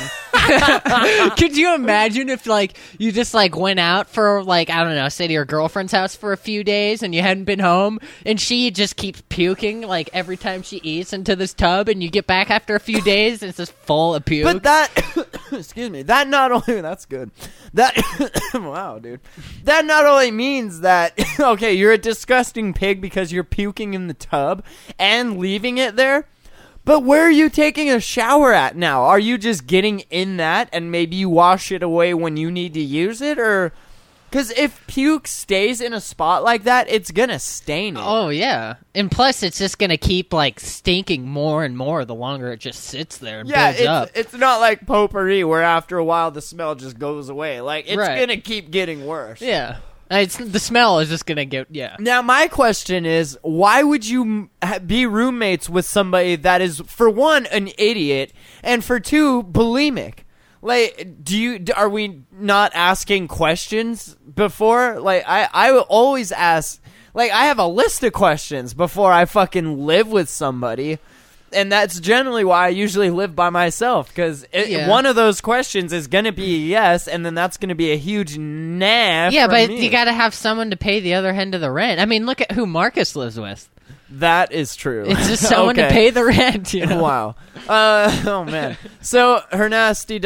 Could you imagine if, like, you just, like, went out for, like, I don't know, say to your girlfriend's house for a few days and you hadn't been home and she just keeps puking, like, every time she eats into this tub and you get back after a few days and it's just full of puke? But that, excuse me, that not only, that's good. That, wow, dude. That not only means that, okay, you're a disgusting pig because you're puking in the tub and leaving it there. But where are you taking a shower at now? Are you just getting in that and maybe you wash it away when you need to use it? Or because if puke stays in a spot like that, it's going to stain it. Oh, yeah. And plus, it's just going to keep, like, stinking more and more the longer it just sits there and builds up. It's not like potpourri where after a while the smell just goes away. Like, it's Right. going to keep getting worse. Yeah. The smell is just going to get, yeah. Now, my question is, why would you be roommates with somebody that is, for one, an idiot, and for two, bulimic? Like, are we not asking questions before? Like, I will always ask, like, I have a list of questions before I fucking live with somebody. And that's generally why I usually live by myself, because one of those questions is going to be a yes, and then that's going to be a huge nah. Yeah, but me. you got to have someone to pay the other end of the rent. I mean, look at who Marcus lives with. That is true. It's just someone to pay the rent, you know? Wow. Oh, man. So, her nasty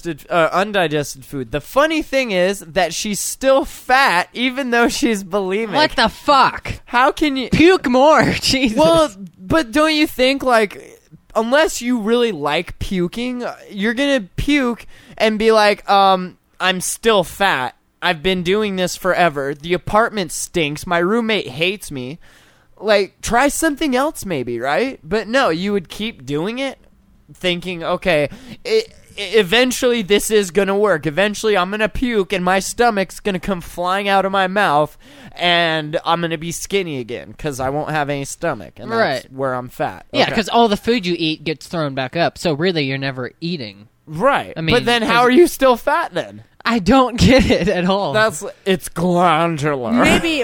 undigested food. The funny thing is that she's still fat, even though she's bulimic. What the fuck? How can you... Puke more, Jesus. Well, but don't you think, like, unless you really like puking, you're gonna puke and be like, I'm still fat. I've been doing this forever. The apartment stinks. My roommate hates me. Like, try something else maybe, right? But no, you would keep doing it, thinking, okay, eventually this is going to work. Eventually I'm going to puke and my stomach's going to come flying out of my mouth and I'm going to be skinny again because I won't have any stomach. And that's where I'm fat. Yeah, because all the food you eat gets thrown back up. So really you're never eating. Right. I mean, but then how are you still fat then? I don't get it at all. It's glandular. Maybe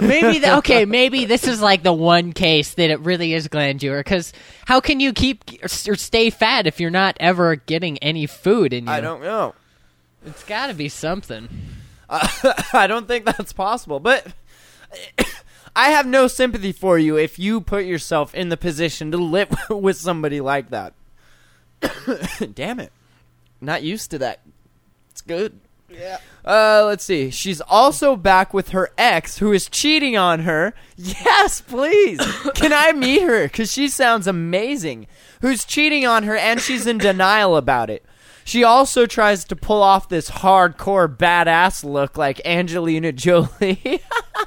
this is like the one case that it really is glandular, because how can you keep or stay fat if you're not ever getting any food in you? I don't know. It's got to be something. I don't think that's possible, but I have no sympathy for you if you put yourself in the position to live with somebody like that. Damn it. Not used to that. It's good. Yeah. Let's see. She's also back with her ex who is cheating on her. Yes, please. Can I meet her? Because she sounds amazing. Who's cheating on her and she's in denial about it. She also tries to pull off this hardcore badass look like Angelina Jolie.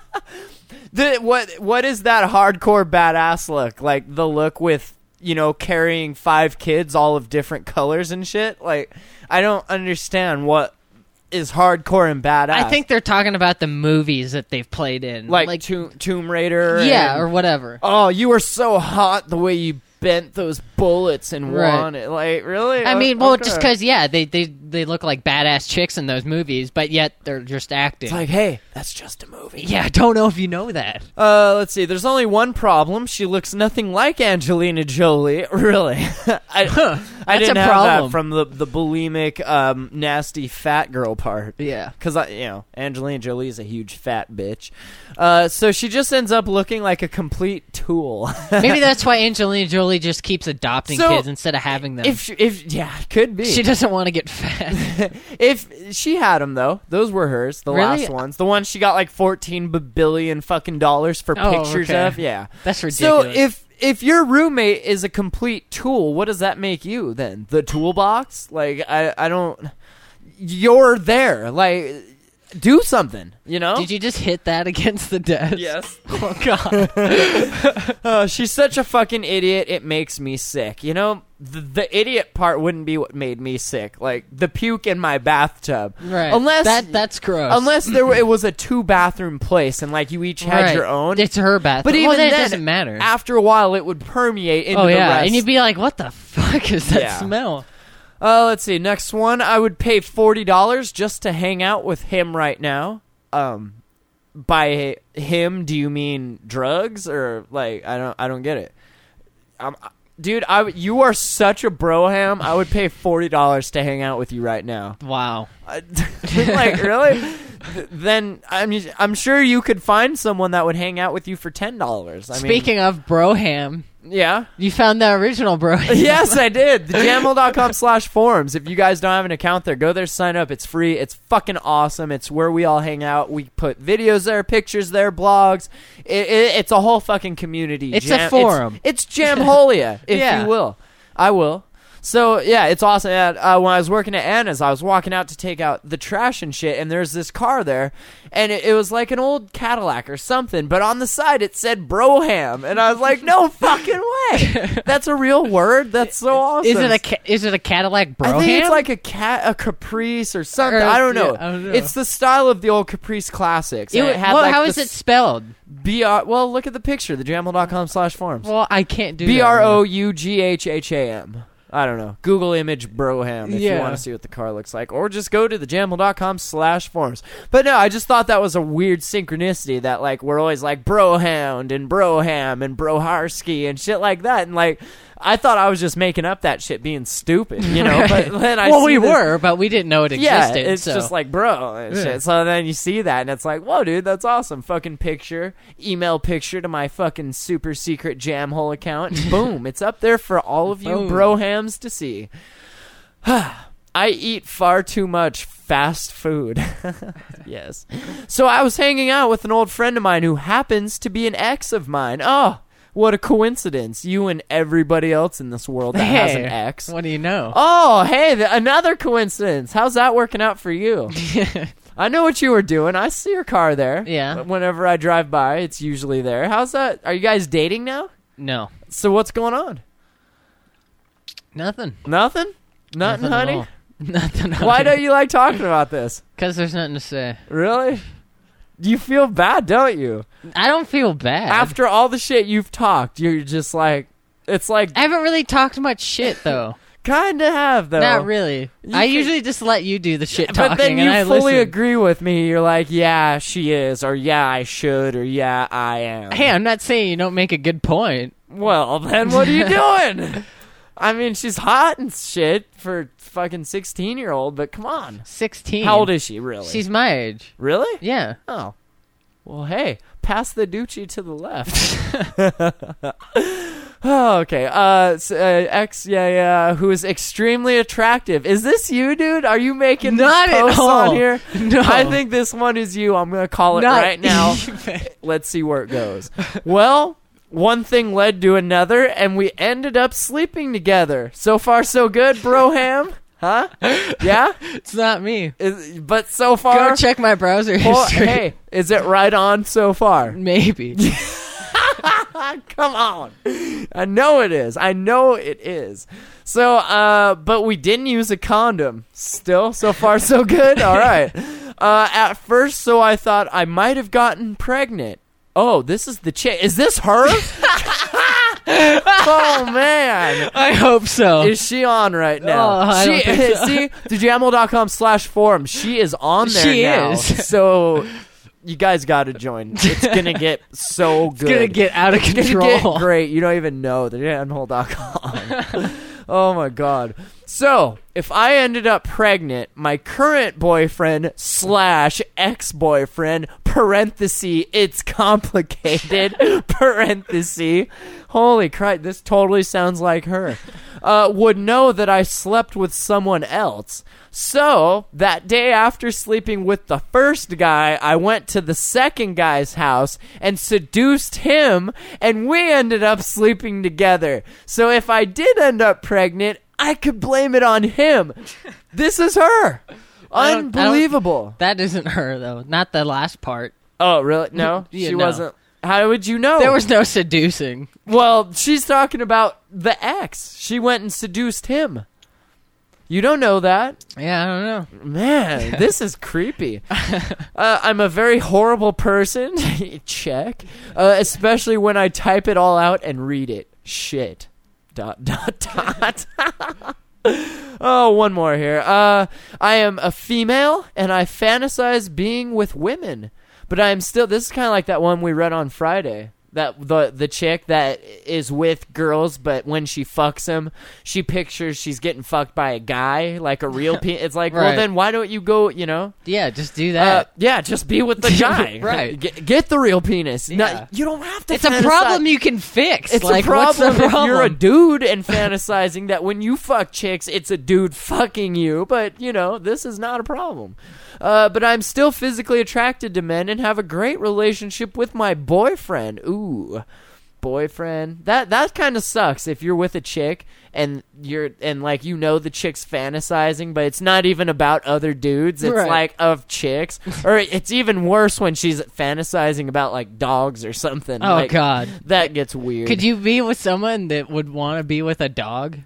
What is that hardcore badass look? Like the look with, carrying 5 kids all of different colors and shit? Like, I don't understand what is hardcore and badass. I think they're talking about the movies that they've played in. Like Tomb Raider. Yeah, or whatever. Oh, you were so hot the way you spent those bullets and Right. won it. Like, really? I mean, well, just Okay. because, they look like badass chicks in those movies, but yet they're just acting. It's like, hey, that's just a movie. yeah, I don't know if you know that. Let's see. There's only one problem. She looks nothing like Angelina Jolie. Really? I That's didn't a have problem. that from the bulimic, nasty fat girl part. Yeah. Because, Angelina Jolie is a huge fat bitch. So she just ends up looking like a complete tool. Maybe that's why Angelina Jolie just keeps adopting So, kids instead of having them. Could be. She doesn't want to get fat. If she had them, though, those were hers. The Really? last ones, the ones she got like $14 billion fucking dollars for Oh, pictures okay. of. Yeah, That's ridiculous. So if your roommate is a complete tool, what does that make you then? The toolbox? Like I don't. You're there. Like, do something. You know. Did you just hit that against the desk? Yes. Oh, God. She's such a fucking idiot. It makes me sick. You know, the idiot part wouldn't be what made me sick. Like the puke in my bathtub. Right. Unless that's gross. Unless it was a 2-bathroom place and like you each had Right. your own. It's her bathroom. But even then it then, doesn't matter. After a while, it would permeate into Oh, the yeah. rest. And you'd be like, what the fuck is that Yeah. smell? Let's see. Next one, I would pay $40 just to hang out with him right now. By him, do you mean drugs or like I don't get it. Dude, you are such a broham. I would pay $40 to hang out with you right now. Wow. Like, really? Then I'm sure you could find someone that would hang out with you for $10. Speaking of Broham, yeah. you found the original Broham. Yes, I did. TheJamhole.com/forums. If you guys don't have an account there, go there, sign up. It's free. It's fucking awesome. It's where we all hang out. We put videos there, pictures there, blogs. It's a whole fucking community. It's a forum. It's Jamholia, if Yeah. you will. I will. So, yeah, it's awesome. When I was working at Anna's, I was walking out to take out the trash and shit, and there's this car there, and it was like an old Cadillac or something, but on the side it said Broham, and I was like, no fucking way! That's a real word? That's so awesome. Is it a Cadillac Broham? I think it's like a Caprice or something. Or- I don't know. yeah, I don't know. It's the style of the old Caprice classics. and it had like how the is it spelled? Well, look at the picture, thejamhole.com/forums. Well, I can't do that. BROUGHHAM. I don't know. Google image Broham if you Yeah. want to see what the car looks like. Or just go to thejamhole.com/forums. But no, I just thought that was a weird synchronicity that, like, we're always like Brohound and Broham and Broharski and shit like that. And, like, I thought I was just making up that shit being stupid, you know? Right. But then I Well, see we this- were, but we didn't know it existed. Yeah, it's so. just like, bro, and Yeah. shit. So then you see that, and it's like, whoa, dude, that's awesome. Fucking picture, email picture to my fucking super secret Jamhole account. And boom, it's up there for all of you Boom. brohams to see. I eat far too much fast food. Yes. So I was hanging out with an old friend of mine who happens to be an ex of mine. Oh, what a coincidence. You and everybody else in this world that has an ex. What do you know? Oh, hey, another coincidence. How's that working out for you? I know what you were doing. I see your car there. Yeah. Whenever I drive by, it's usually there. How's that? Are you guys dating now? No. So what's going on? Nothing. Nothing? Nothing, at honey? all. Nothing. Why don't you like talking about this? Because there's nothing to say. Really? You feel bad, don't you? I don't feel bad. After all the shit you've talked, you're just like, it's like, I haven't really talked much shit, though. kind of have, though. Not really. I could- usually just let you do the shit talking, But then and I you fully listen. agree with me. You're like, yeah, she is, or yeah, I should, or yeah, I am. Hey, I'm not saying you don't make a good point. Well, then what are you doing? I mean, she's hot and shit for fucking 16-year-old, but come on. 16. How old is she, really? She's my age. Really? Yeah. Oh. Well, hey, pass the Ducci to the left. Oh, okay. Ex, who is extremely attractive. Is this you, dude? Are you making Not these at posts all. on here? No. I think this one is you. I'm going to call it Not right now. even. Let's see where it goes. Well, one thing led to another, and we ended up sleeping together. So far, so good, Broham? Huh? Yeah? It's not me. But so far... Go check my browser Well, history. hey, is it right on so far? Maybe. Come on. I know it is. I know it is. So, but we didn't use a condom. Still, so far, so good? All right. At first, so I thought I might have gotten pregnant. Oh, this is the chick. Is this her? Oh man. I hope so. Is she on right now? Oh, I don't think so. See, thejamel.com/forum. She is on there She now. is. So you guys got to join. It's gonna get so good. It's gonna get out of It's gonna control. get great. You don't even know thejamhole.com. Oh my god. So if I ended up pregnant, my current boyfriend / ex-boyfriend (parenthesis it's complicated) parenthesis. Holy Christ, this totally sounds like her. Would know that I slept with someone else. So, that day after sleeping with the first guy, I went to the second guy's house and seduced him, and we ended up sleeping together. So, if I did end up pregnant, I could blame it on him. This is her. Unbelievable. That isn't her, though. Not the last part. Oh, really? No? Yeah, She no. wasn't. How would you know? There was no seducing. Well, she's talking about the ex. She went and seduced him. You don't know that. Yeah, I don't know. Man, this is creepy. I'm a very horrible person. Check. Especially when I type it all out and read it. Shit. ... Oh, one more here. I am a female, and I fantasize being with women. But I am still... This is kind of like that one we read on Friday. That the chick that is with girls, but when she fucks them, she pictures she's getting fucked by a guy, like a real penis. It's like, well, Right. then why don't you go, you know? Yeah, just do that. Yeah, just be with the guy. Right. Get the real penis. No, Yeah. you don't have to It's a fantasize. problem you can fix. It's like, a problem, what's the problem? if you're a dude and fantasizing that when you fuck chicks, it's a dude fucking you. But, you know, this is not a problem. But I'm still physically attracted to men and have a great relationship with my boyfriend. Ooh, boyfriend. That kind of sucks if you're with a chick and like you know the chick's fantasizing, but it's not even about other dudes. It's Right. like of chicks, or it's even worse when she's fantasizing about like dogs or something. Oh, Like, God. that gets weird. Could you be with someone that would want to be with a dog?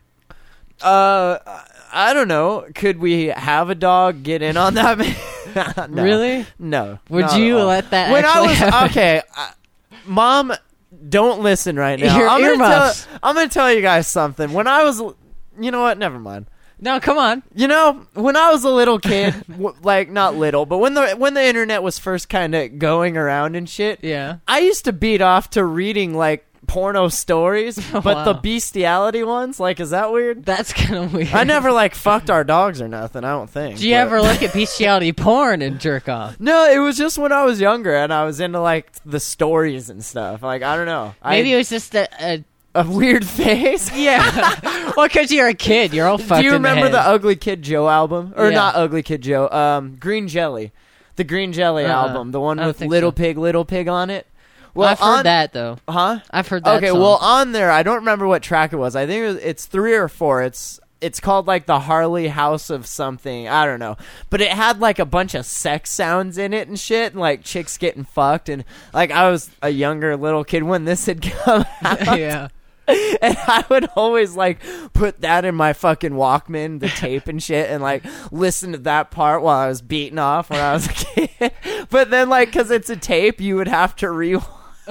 I don't know. Could we have a dog get in on that? No. Really? No. Would not you at all. let that When I actually was happen? okay, Mom, don't listen right now. Your earmuffs. I'm gonna tell you guys something. When I was, you know what? Never mind. No, come on. You know, when I was a little kid, like not little, but when the internet was first kind of going around and shit, Yeah. I used to beat off to reading like porno stories, but Wow. the bestiality ones, like, is that weird? That's kind of weird. I never like fucked our dogs or nothing. I don't think. Do you but- ever look at bestiality porn and jerk off? No, it was just when I was younger and I was into like the stories and stuff. Like, I don't know. Maybe it was just a a weird face. yeah. Well, because you're a kid, you're all fucked. Do you remember in the the head. Ugly Kid Joe album? Or Yeah. not Ugly Kid Joe? Green Jelly, the Green Jelly album, the one I don't with think Little so. Pig on it. Well, I've heard that though. Huh? I've heard that. Okay, song. well, on there, I don't remember what track it was. I think it's 3 or 4. It's called like the Harley House of something. I don't know, but it had like a bunch of sex sounds in it and shit, and like chicks getting fucked. And like I was a younger little kid when this had come out. yeah. And I would always like put that in my fucking Walkman, the tape and shit, and like listen to that part while I was beating off when I was a kid. But then like, cause it's a tape, you would have to rewind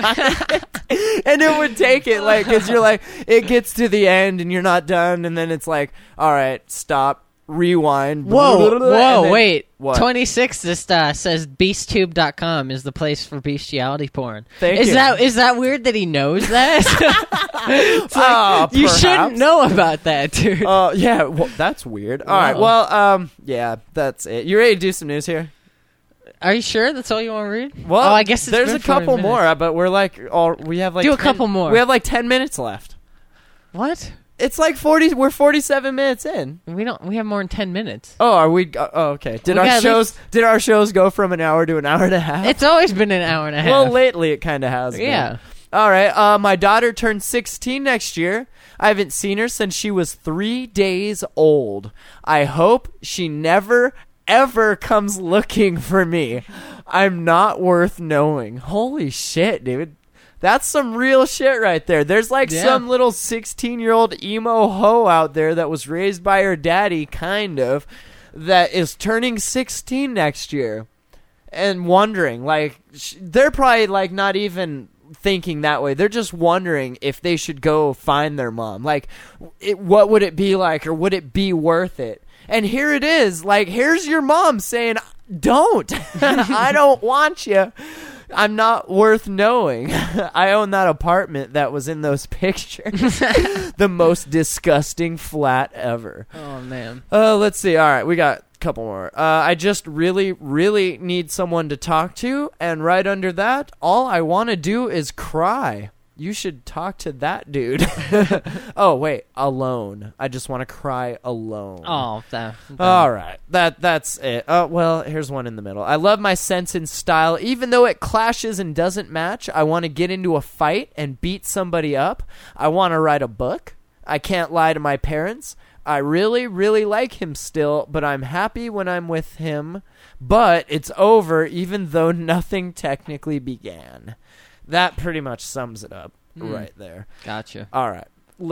it. And it would take it like, cause you're like, it gets to the end and you're not done. And then it's like, all right, stop, rewind. Whoa, and whoa, then- wait. What? 26 just says beasttube.com is the place for bestiality porn. Thank is you. Is that weird that he knows that? It's like, you perhaps. shouldn't know about that, dude. Yeah, well, that's weird. All right, well, yeah, that's it. You ready to do some news here? Are you sure that's all you want to read? Well, I guess it's there's been a couple 40 more, minutes. but we're like, we have like Do a 10 couple more. We have like 10 minutes left. What? It's like 40. We're 47 minutes in. We have more than 10 minutes. Oh, are we? Oh, okay. Did We our got at Did our shows go from an hour to an hour and a half? It's always been an hour and a half. Well, lately it kind of has. been. Yeah. All right. My daughter turns 16 next year. I haven't seen her since she was 3 days old. I hope she never ever comes looking for me. I'm not worth knowing. Holy shit, dude. That's some real shit right there. There's like Yeah. some little 16-year-old emo hoe out there that was raised by her daddy, kind of, that is turning 16 next year and wondering, like, they're probably like not even thinking that way. They're just wondering if they should go find their mom. Like, what would it be like, or would it be worth it? And here it is. Like, here's your mom saying, don't. I don't want you. I'm not worth knowing. I own that apartment that was in those pictures. The most disgusting flat ever. Oh, man. Let's see. All right, we got a couple more. I just really, really need someone to talk to, and right under that, all I want to do is cry. You should talk to that dude. Oh, wait. Alone. I just want to cry alone. Oh, all right. That's it. Well, here's one in the middle. I love my sense and style. Even though it clashes and doesn't match, I want to get into a fight and beat somebody up. I want to write a book. I can't lie to my parents. I really, really like him still, but I'm happy when I'm with him. But it's over, even though nothing technically began. That pretty much sums it up right there. Gotcha. All right.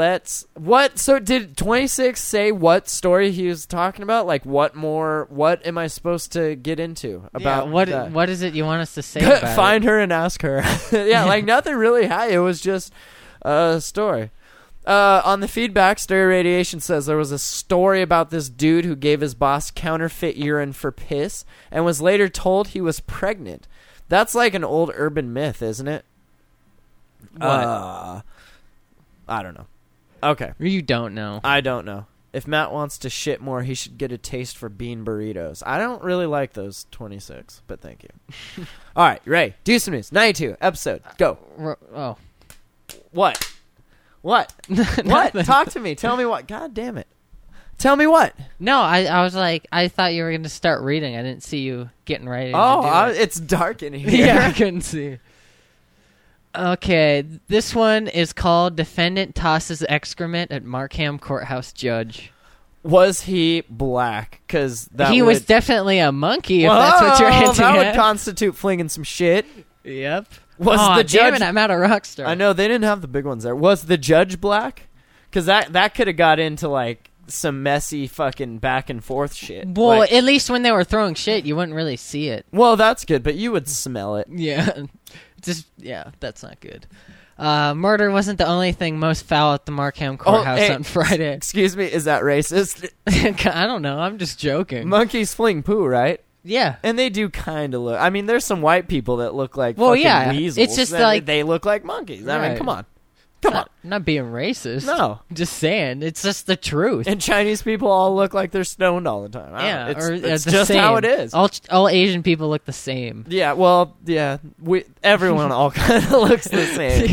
So did 26 say what story he was talking about? Like, what am I supposed to get into about what is it you want us to say about Find her and ask her. Yeah, like nothing really high. It was just a story. On the feedback, Stereo Radiation says there was a story about this dude who gave his boss counterfeit urine for piss and was later told he was pregnant. That's like an old urban myth, isn't it? What? I don't know. Okay. You don't know. I don't know. If Matt wants to shit more, he should get a taste for bean burritos. I don't really like those 26, but thank you. All right, Ray, do some news. 92, episode. Go. Oh. What? What? What? Talk to me. Tell me what. God damn it. Tell me what. No, I was like, I thought you were going to start reading. I didn't see you getting ready to do it. It's dark in here. Yeah, I couldn't see. Okay, this one is called Defendant Tosses Excrement at Markham Courthouse Judge. Was he black? Because he was definitely a monkey, if that's what you're hinting that at. would constitute flinging some shit. Yep. Was the judge? Damn it, I'm out of Rockstar. I know, they didn't have the big ones there. Was the judge black? Because that could have got into, like, some messy fucking back and forth shit. Well, like, at least when they were throwing shit, you wouldn't really see it. Well, that's good, but you would smell it. Yeah. That's not good. Murder wasn't the only thing most foul at the Markham Courthouse on Friday. Excuse me, is that racist? I don't know. I'm just joking. Monkeys fling poo, right? Yeah. And they do kind of look... I mean, there's some white people that look like fucking weasels. It's just like... They look like monkeys. Right. I mean, come on. I'm not being racist. No. Just saying. It's just the truth. And Chinese people all look like they're stoned all the time. It's the just same. how it is. All Asian people look the same. Yeah, well, yeah. Everyone all kind of looks the same.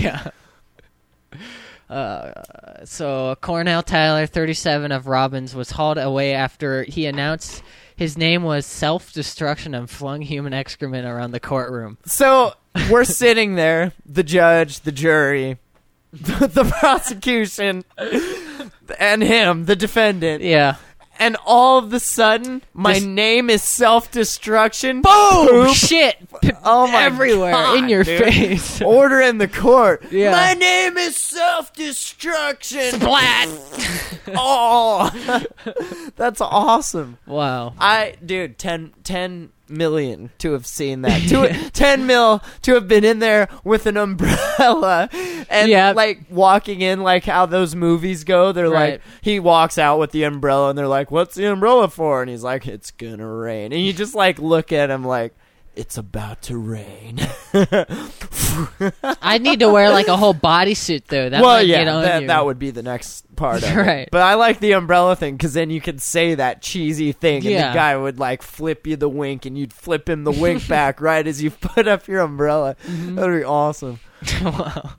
Yeah. So Cornell Tyler, 37 of Robbins, was hauled away after he announced his name was self-destruction and flung human excrement around the courtroom. So we're sitting there, the judge, the jury, the prosecution, and him, the defendant. Yeah. And all of a sudden, my name is self-destruction. Boom! Poop. Shit! Oh my everywhere God, in your dude. face. Order in the court. Yeah. My name is self-destruction. Splat! Oh, that's awesome. Wow. 10 million to have seen that. 10 mil to have been in there with an umbrella and like walking in like how those movies go. They're like, he walks out with the umbrella and they're like, what's the umbrella for? And he's like, it's gonna rain. And you just like look at him like, it's about to rain. I'd need to wear like a whole bodysuit though. That would be the next part of right. it. But I like the umbrella thing because then you could say that cheesy thing and Yeah. the guy would like flip you the wink and you'd flip him the wink back right as you put up your umbrella. Mm-hmm. That would be awesome. Wow.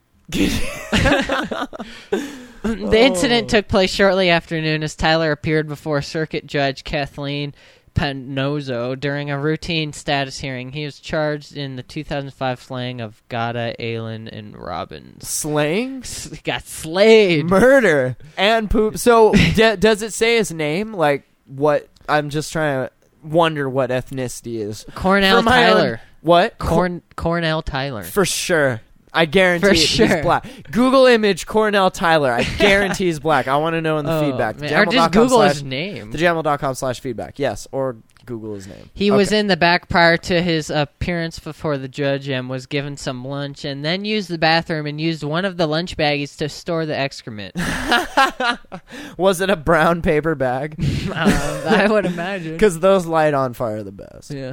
The incident took place shortly after noon as Tyler appeared before Circuit Judge Kathleen Panozzo during a routine status hearing. He was charged in the 2005 slaying of Gada, Aylin, and Robbins. Slaying? Got slayed. Murder and poop. So does it say his name? Like what? I'm just trying to wonder what ethnicity is. Cornell Tyler. What? Cornell Tyler. For sure. I guarantee he's black. Google image Cornell Tyler. I guarantee he's black. I want to know in the feedback. Or just Google his name. TheJamel.com/feedback. Yes. Or Google his name. He was Okay. in the back prior to his appearance before the judge and was given some lunch and then used the bathroom and used one of the lunch baggies to store the excrement. Was it a brown paper bag? I would imagine. Because those light on fire the best. Yeah.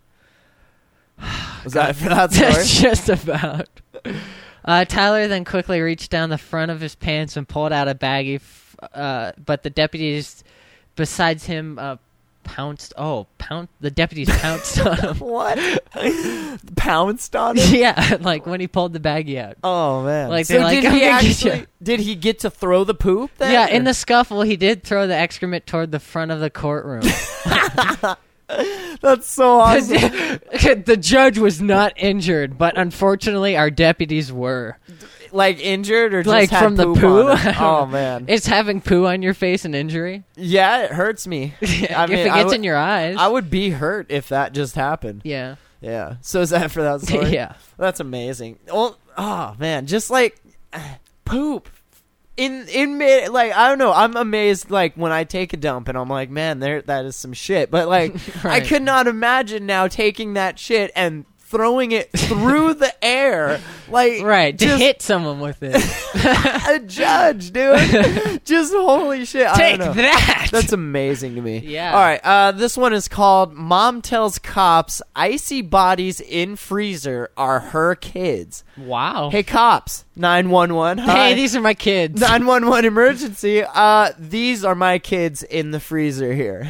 Was that for that story? That's just about. Tyler then quickly reached down the front of his pants and pulled out a baggie, but the deputies, besides him, pounced. The deputies pounced on him. What? Pounced on him? Yeah, like when he pulled the baggie out. Oh man! Like, so they're like, did "I'm he gonna get actually? you." Did he get to throw the poop? Then? Yeah, in the scuffle, he did throw the excrement toward the front of the courtroom. That's so awesome. The judge was not injured, but unfortunately, our deputies were. Like injured or just Like had from the poop poo? on him? Oh man! Is having poo on your face an injury? Yeah, it hurts me. I if mean, it gets in your eyes. I would be hurt if that just happened. Yeah. Yeah. So is that for that story? Yeah. That's amazing. Well, oh man, just like poop in mid, like I don't know. I'm amazed. Like when I take a dump and I'm like, man, that is some shit. But like, I Right. could not imagine now taking that shit and throwing it through the air, like Right, to just hit someone with it. a judge, dude. Just holy shit. I Take don't know. that! That's amazing to me. Yeah. All right. This one is called "Mom Tells Cops Icy Bodies in Freezer Are Her Kids." Wow. Hey, cops! 911. Hi. Hey, these are my kids. 911 emergency. These are my kids in the freezer here.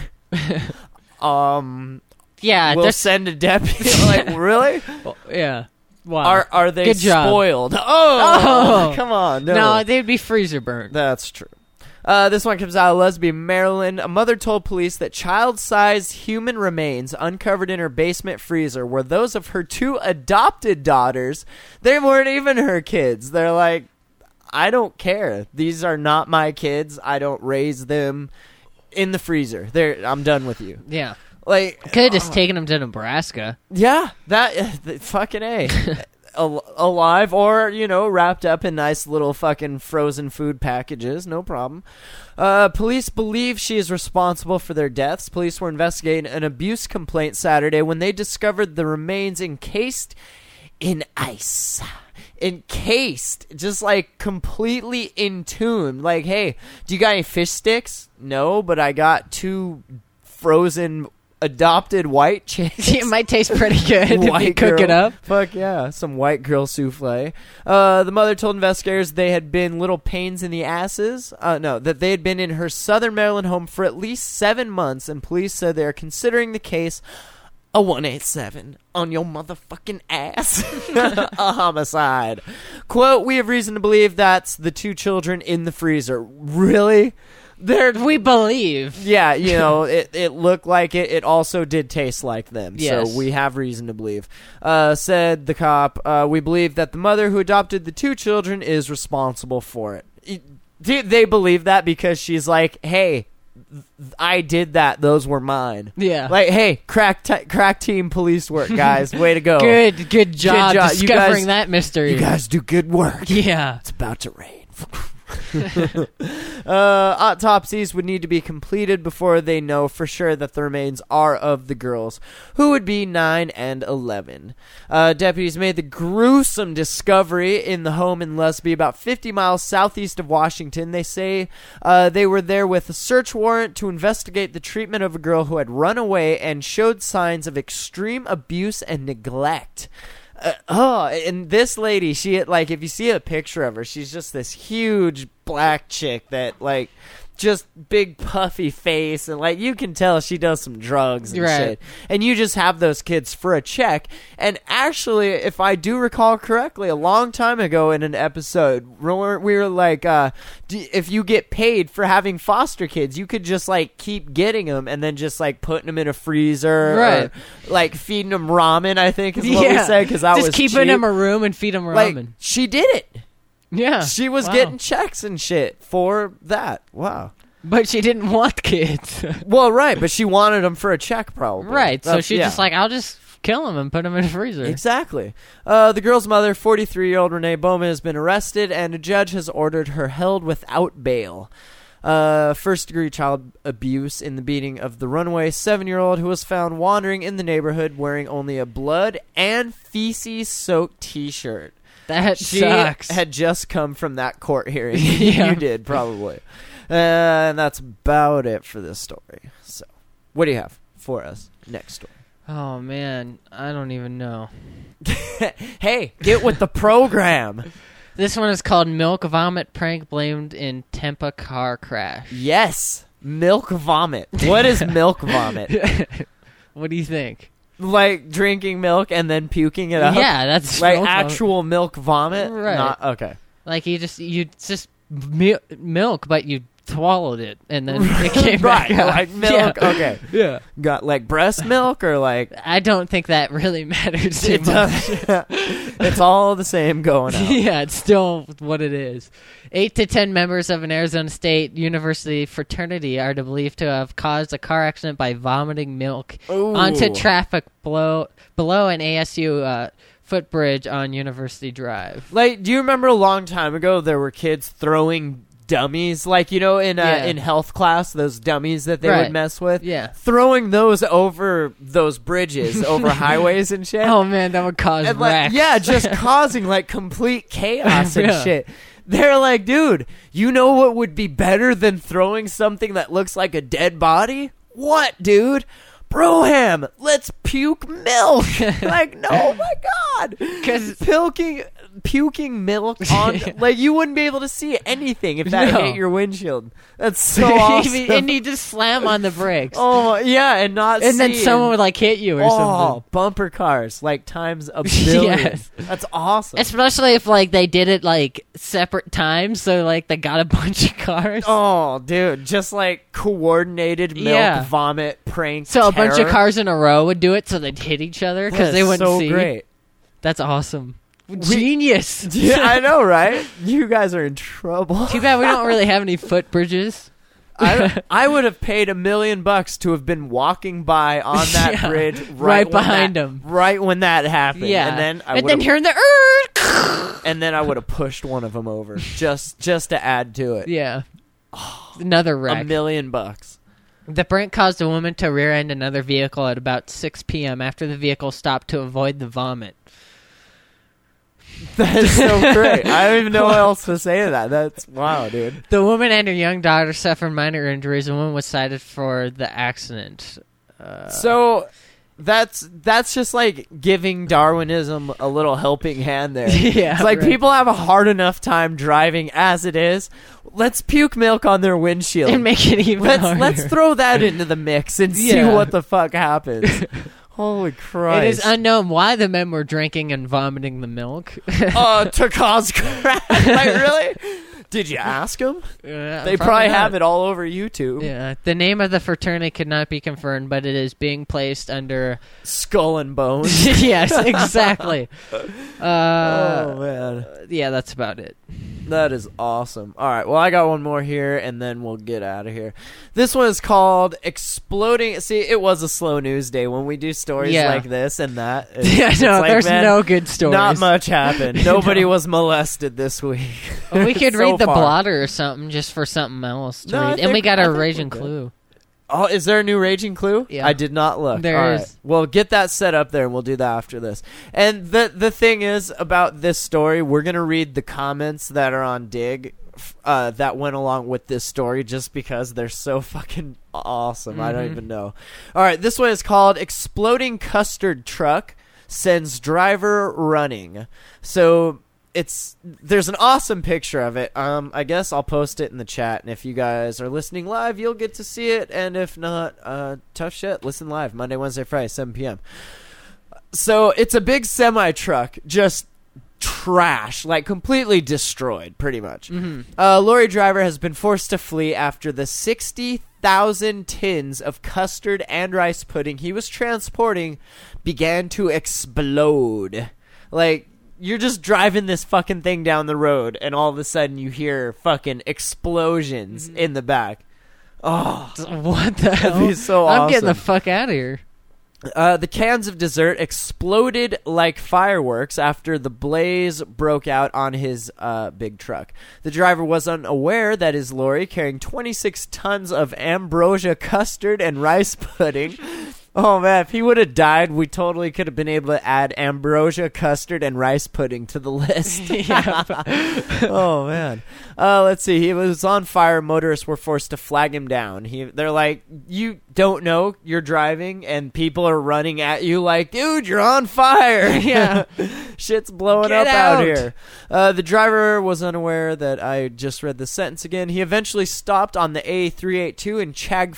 Yeah, We'll they're send a deputy. Like, really? yeah. Wow. Are they Good job. spoiled? Oh, Oh. come on. No, they'd be freezer burned. That's true. This one comes out of Lesbian, Maryland. A mother told police that child-sized human remains uncovered in her basement freezer were those of her 2 adopted daughters. They weren't even her kids. They're like, I don't care. These are not my kids. I don't raise them. In the freezer. I'm done with you. Yeah. Like, Could have just taken them to Nebraska. yeah, that fucking A. Alive or, wrapped up in nice little fucking frozen food packages. No problem. Police believe she is responsible for their deaths. Police were investigating an abuse complaint Saturday when they discovered the remains encased in ice. Encased, just like completely entombed. Like, hey, do you got any fish sticks? No, but I got 2 frozen adopted white chicks. It might taste pretty good if you White cook it girl. up. Fuck yeah, some white girl souffle. The mother told investigators they had been little pains in the asses. That they had been in her Southern Maryland home for at least 7 months, and police said they are considering the case a 187 on your motherfucking ass. A homicide. Quote, we have reason to believe that's the 2 children in the freezer. Really? We believe. Yeah, it looked like it. It also did taste like them. Yes. So we have reason to believe. Said the cop, we believe that the mother who adopted the 2 children is responsible for it. They believe that because she's like, hey, I did that. Those were mine. Yeah. Like, hey, crack team police work, guys. Way to go. Good job job. discovering that mystery. You guys do good work. Yeah. It's about to rain. Autopsies would need to be completed before they know for sure that the remains are of the girls, who would be 9 and 11. Deputies made the gruesome discovery in the home in Lusby, about 50 miles southeast of Washington. They say they were there with a search warrant to investigate the treatment of a girl who had run away and showed signs of extreme abuse and neglect. And this lady, she, like, if you see a picture of her, she's just this huge black chick that, like, just big puffy face, and like you can tell she does some drugs and Right. shit. And you just have those kids for a check. And actually, if I do recall correctly, a long time ago in an episode, we were like, if you get paid for having foster kids, you could just like keep getting them and then just like putting them in a freezer, Right. Or, like feeding them ramen. I think is what we said, because that just was keeping cheap. him a room and feed him Like, ramen. she did it. Yeah, She was Wow. getting checks and shit for that. Wow. but she didn't want kids. Well, right, but she wanted them for a check, probably. Right, so That's- she's yeah. just like, I'll just kill him and put him in a freezer. Exactly. The girl's mother, 43-year-old Renee Bowman, has been arrested, and a judge has ordered her held without bail. First-degree child abuse in the beating of the runaway 7-year-old who was found wandering in the neighborhood wearing only a blood and feces-soaked T-shirt. That She sucks. had just come from that court hearing. Yeah. You did, probably. And that's about it for this story. So, what do you have for us? Next story. Oh, man. I don't even know. Hey, get with the program. This one is called Milk Vomit Prank Blamed in Tampa Car Crash. Yes, milk vomit. What is milk vomit? What do you think? Like drinking milk and then puking it up? Yeah, that's like milk vomit. actual milk vomit? Right. Not, okay. Like you just milk, but you swallowed it and then it came Right, back out. like milk. Yeah. Okay. Yeah. Got like breast milk or like... I don't think that really matters too It much. does. It's all the same going out. Yeah, it's still what it is. 8 to 10 members of an Arizona State University fraternity are believed to have caused a car accident by vomiting milk Ooh. onto traffic below an ASU footbridge on University Drive. Like, do you remember a long time ago there were kids throwing dummies, like, you know, in health class, those dummies that they Right. would mess with? Yeah. Throwing those over those bridges, over highways and shit. Oh man, that would cause And, like, wrecks. yeah, just causing like complete chaos and Yeah. shit. They're like, dude, you know what would be better than throwing something that looks like a dead body? What, dude? Broham, let's puke milk. Like, no, my God. 'Cause- Puking milk on, like, you wouldn't be able to see anything if that No. hit your windshield. That's so awesome. And you just slam on the brakes. Oh, yeah, and not and then see someone would like hit you or something. bumper cars, like times a billion. Yes. That's awesome. Especially if like they did it like separate times, so like they got a bunch of cars. Oh, dude, just like coordinated milk Yeah. vomit prank. So a bunch of terror. cars in a row would do it, so they'd hit each other because they That's wouldn't so see. great. That's awesome. Genius. Yeah, I know, right? You guys are in trouble. Too bad we don't really have any footbridges. I would have paid $1 million to have been walking by on that Yeah, bridge right when behind that- him. right when that happened. Yeah, and then I and would then have, hearing the and then I would have pushed one of them over just to add to it. yeah, another wreck. $1 million. The prank caused a woman to rear-end another vehicle at about 6 p.m. after the vehicle stopped to avoid the vomit. That is so great. I don't even know what else to say to that. That's wow, dude. The woman and her young daughter suffered minor injuries. The woman was cited for the accident. So that's just like giving Darwinism a little helping hand there. Yeah, It's like right. people have a hard enough time driving as it is. Let's puke milk on their windshield. And make it even harder. Let's throw that into the mix and see Yeah. what the fuck happens. Holy Christ. It is unknown why the men were drinking and vomiting the milk. to cause crash. Like, really? Did you ask them? They probably have it all over YouTube. Yeah. The name of the fraternity could not be confirmed, but it is being placed under. Skull and Bones. Yes, exactly. Oh, man. Yeah, that's about it. That is awesome. All right, well, I got one more here, and then we'll get out of here. This one is called Exploding... See, it was a slow news day when we do stories Yeah. like this and that. Yeah, It's no, like, there's man, no good stories. Not much happened. Nobody was molested this week. We could So read the far. blotter or something just for something else to No, I read. And we think- got I a think raging we're good. clue. Oh, is there a new Raging Clue? Yeah. I did not look. There All is. right. Well, get that set up there, and we'll do that after this. And the thing is about this story, we're going to read the comments that are on Dig that went along with this story just because they're so fucking awesome. I don't even know. All right, this one is called Exploding Custard Truck Sends Driver Running. So... there's an awesome picture of it. I guess I'll post it in the chat, and if you guys are listening live, you'll get to see it, and if not, tough shit, listen live, Monday, Wednesday, Friday, 7 p.m. So it's a big semi-truck, just trash, like completely destroyed, pretty much. Lorry driver has been forced to flee after the 60,000 tins of custard and rice pudding he was transporting began to explode. Like... You're just driving this fucking thing down the road, and all of a sudden you hear fucking explosions in the back. Oh, What the hell? be so I'm getting the awesome. fuck out of here. The cans of dessert exploded like fireworks after the blaze broke out on his big truck. The driver was unaware that his lorry carrying 26 tons of ambrosia custard and rice pudding. Oh, man, if he would have died, we totally could have been able to add ambrosia, custard, and rice pudding to the list. Oh, man. Let's see. He was on fire. Motorists were forced to flag him down. They're like, you don't know you're driving, and people are running at you like, dude, you're on fire. Yeah. Shit's blowing Get up out out. here. The driver was unaware that I just read the sentence again. He eventually stopped on the A382 in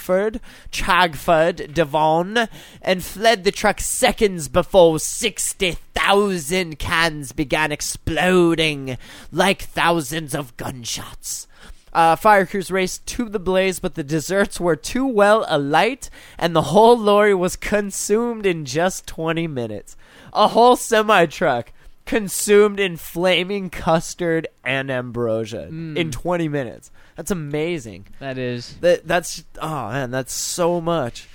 Chagford, Devon, and fled the truck seconds before 60,000 cans began exploding like thousands of gunshots. Fire crews raced to the blaze, but the desserts were too well alight, and the whole lorry was consumed in just 20 minutes. A whole semi-truck consumed in flaming custard and ambrosia in 20 minutes. That's amazing. That is. That's oh man, that's so much.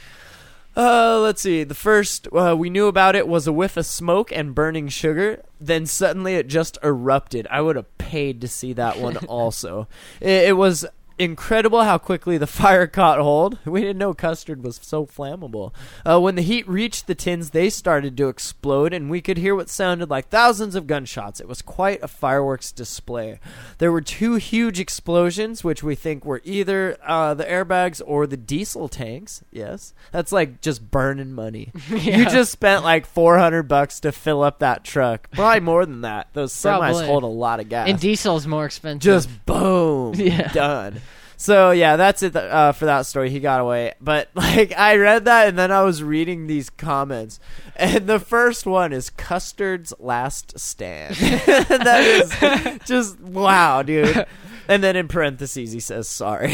Let's see. The first we knew about it was a whiff of smoke and burning sugar. Then suddenly it just erupted. I would have paid to see that one also. It was incredible how quickly the fire caught hold. We didn't know custard was so flammable. When the heat reached the tins, they started to explode, and we could hear what sounded like thousands of gunshots. It was quite a fireworks display. There were 2 huge explosions, which we think were either the airbags or the diesel tanks. Yes, that's like just burning money. You just spent like $400 to fill up that truck. Probably more than that. Those semis Probably. hold a lot of gas. And diesel's more expensive. Just boom, done. So yeah, that's it for that story. He got away, but like I read that and then I was reading these comments, and the first one is Custard's last stand. That is just wow, dude. And then in parentheses he says sorry.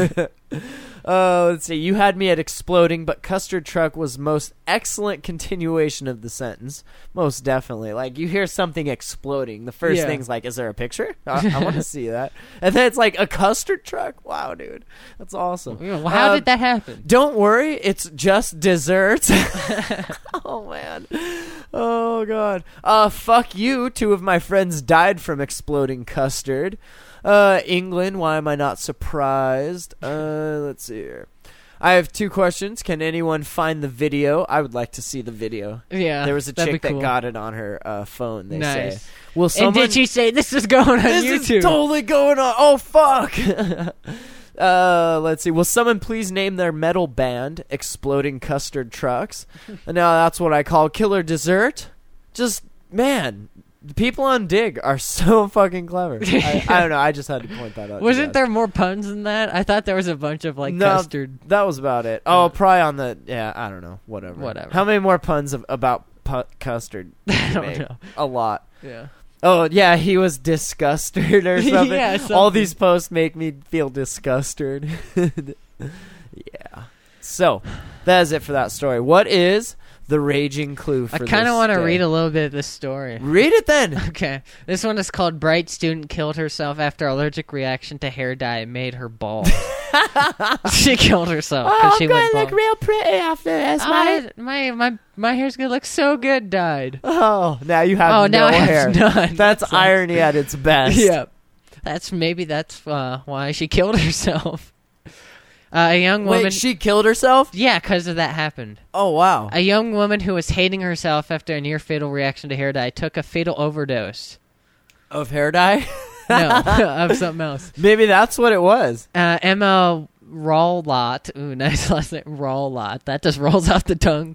Let's see. You had me at exploding, but Custard Truck was most excellent continuation of the sentence. Most definitely. Like, you hear something exploding. The first thing's like, is there a picture? I want to see that. And then it's like, a custard truck? Wow, dude. That's awesome. Well, how did that happen? Don't worry. It's just desserts. Oh, man. Oh, God. Fuck you. 2 of my friends died from exploding custard. England, why am I not surprised? Let's see here. I have 2 questions. Can anyone find the video? I would like to see the video. Yeah, There was a that'd chick be that cool. got it on her phone, they Nice. say. Will someone... And did she say, this is going on This YouTube? is totally going on. Oh, fuck. Let's see. Will someone please name their metal band, Exploding Custard Trucks? Now, that's what I call killer dessert. Just, man... People on Dig are so fucking clever. I don't know. I just had to point that out. Wasn't there more puns than that? I thought there was a bunch of, like, custard. That was about it. Oh, probably on the... Yeah, I don't know. Whatever. How many more puns about custard? I don't know. A lot. Yeah. Oh, yeah, he was disgusted or something. Yeah, something. All these posts make me feel disgusted. Yeah. So, that is it for that story. What is the raging clue for I this kind of want to day? read a little bit of this story. Read it then. Okay. This one is called Bright Student Killed Herself After Allergic Reaction to Hair Dye Made Her Bald. She killed herself because she went bald. real pretty after this, My hair's gonna look so good dyed. Oh, now you have now I hair. have none. That's irony at its best. Yep. That's why she killed herself. A young woman. Wait, she killed herself? Yeah, because of that happened. Oh, wow. A young woman who was hating herself after a near-fatal reaction to hair dye took a fatal overdose. Of hair dye? No, of something else. Maybe that's what it was. Emma Rawlott. Ooh, nice last name. Rawlott. That just rolls off the tongue.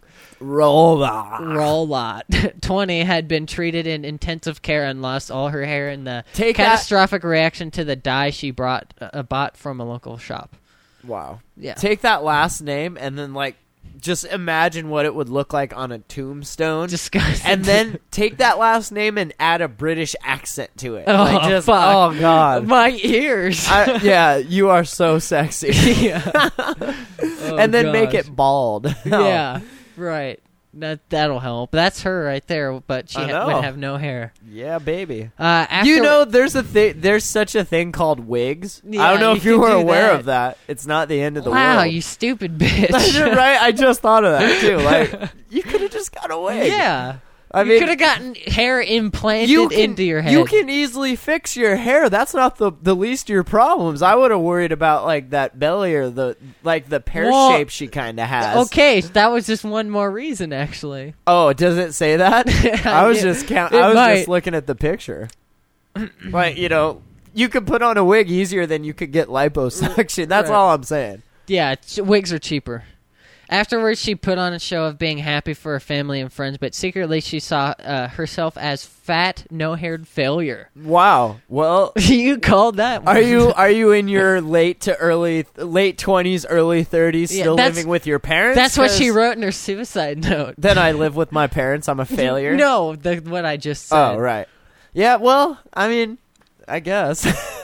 Rawlott. 20 had been treated in intensive care and lost all her hair in the catastrophic reaction to the dye she bought from a local shop. Wow. Yeah. Take that last name and then, like, just imagine what it would look like on a tombstone. Disgusting. And then take that last name and add a British accent to it. Oh, fuck. Oh, God. My ears. Yeah, you are so sexy. Yeah. And then make it bald. Yeah, right. That'll help. That's her right there, but she I would know. have no hair. Yeah, baby. After, You know, there's such a thing called wigs. I Yeah, don't know you if you can were do aware that. of that. It's not the end of the wow, world. you stupid bitch. Right? I just thought of that too. Like, you could have just got a wig. Yeah. I You mean, could have gotten hair implanted into your head. You can easily fix your hair. That's not the least of your problems. I would have worried about like that belly or the pear Well, shape she kind of has. Okay, so that was just one more reason, actually. Oh, does it say that? I was just It I was might. just looking at the picture. Like, you could put on a wig easier than you could get liposuction. That's Right. all I'm saying. Yeah, wigs are cheaper. Afterwards, she put on a show of being happy for her family and friends, but secretly she saw herself as fat, no-haired failure. Wow. Well, You called that one. are you in your late 20s, early 30s, Yeah, still that's- living with your parents? That's what she 'Cause wrote in her suicide note. Then I live with my parents. I'm a failure. No, what I just said. Oh, right. Yeah, well, I mean, I guess.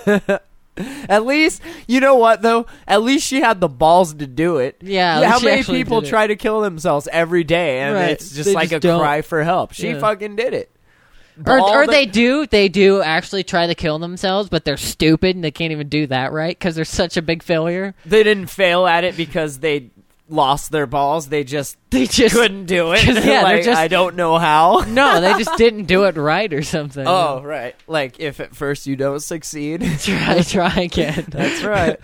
At least, you know what, though? At least she had the balls to do it. Yeah, at How least she many actually people did it. try to kill themselves every day, and Right. it's just They like just a don't. cry for help? She Yeah. fucking did it. Or they do actually try to kill themselves, but they're stupid and they can't even do that right because they're such a big failure. They didn't fail at it because they lost their balls. They just couldn't do it. 'Cause, yeah, they're Like, just- I don't know how. No, they just didn't do it right or something. Oh, right. Like, if at first you don't succeed. try again. That's right.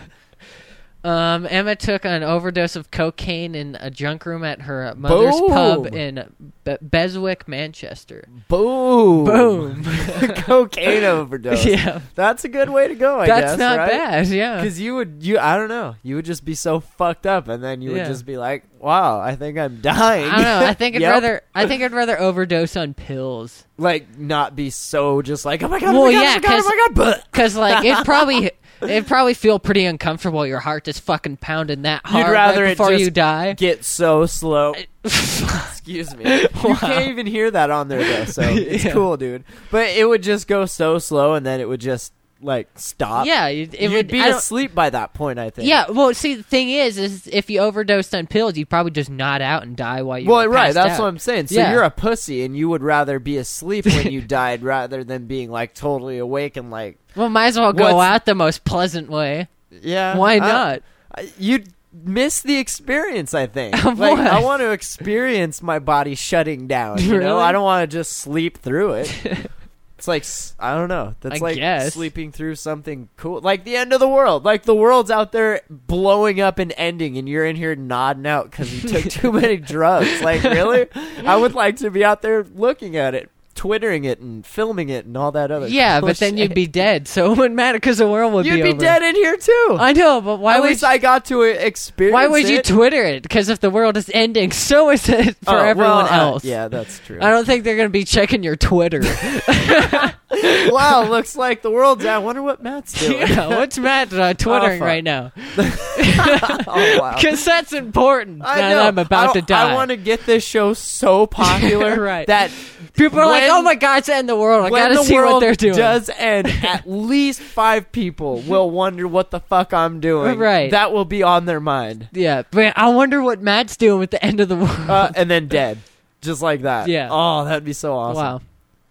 Emma took an overdose of cocaine in a junk room at her mother's Boom. pub in Beswick, Manchester. Boom. Boom. Cocaine overdose. Yeah. That's a good way to go, I guess. That's not right? bad, yeah. Because I don't know, you would just be so fucked up, and then you would Yeah. just be like, "Wow, I think I'm dying." I don't know. I think Yep. I'd rather overdose on pills. like not be so just like, "Oh my god, Well, oh my god, yeah, oh my god, oh my god." Because like it'd probably feel pretty uncomfortable. Your heart just fucking pounding that hard You'd rather right it before just you die. get so slow. Excuse me. You can't even hear that on there though, so it's Yeah. cool, dude. But it would just go so slow, and then it would just like stop. Yeah, You'd would be I don't- asleep by that point, I think. Yeah, well, see, the thing is if you overdosed on pills, you'd probably just nod out and die while you Well, were right, passed that's out. what I'm saying. So Yeah. you're a pussy, and you would rather be asleep when you died rather than being like totally awake and like, Well, might as well go What's- out the most pleasant way. yeah. Why not? You'd miss the experience, I think. Of Like, what? I want to experience my body shutting down. You know, Really? I don't want to just sleep through it. It's like I don't know. That's I like guess. sleeping through something cool, like the end of the world. Like the world's out there blowing up and ending, and you're in here nodding out because you took too many drugs. Like really, I would like to be out there looking at it, twittering it, and filming it, and all that other. Yeah, cool but then shit. you'd be dead, so it wouldn't matter because the world would You'd be over. dead in here too. I know, but why At would least I got to experience. why would you it. Twitter it? Because if the world is ending, so is it for Oh, everyone well, else. Yeah, that's true. I don't think they're going to be checking your Twitter. Wow, looks like the world's out. I wonder what Matt's doing. Yeah, what's Matt twittering fuck. right now? Oh wow. Because that's important. I now know. that I'm about to die. I want to get this show so popular Right. that People are like, when- "Oh my God, it's end the world! I when gotta the see world what they're doing." does end, at least 5 people will wonder what the fuck I'm doing. Right. That will be on their mind. Yeah, but I wonder what Matt's doing with the end of the world. And then dead. Just like that. Yeah. Oh, that'd be so awesome. Wow.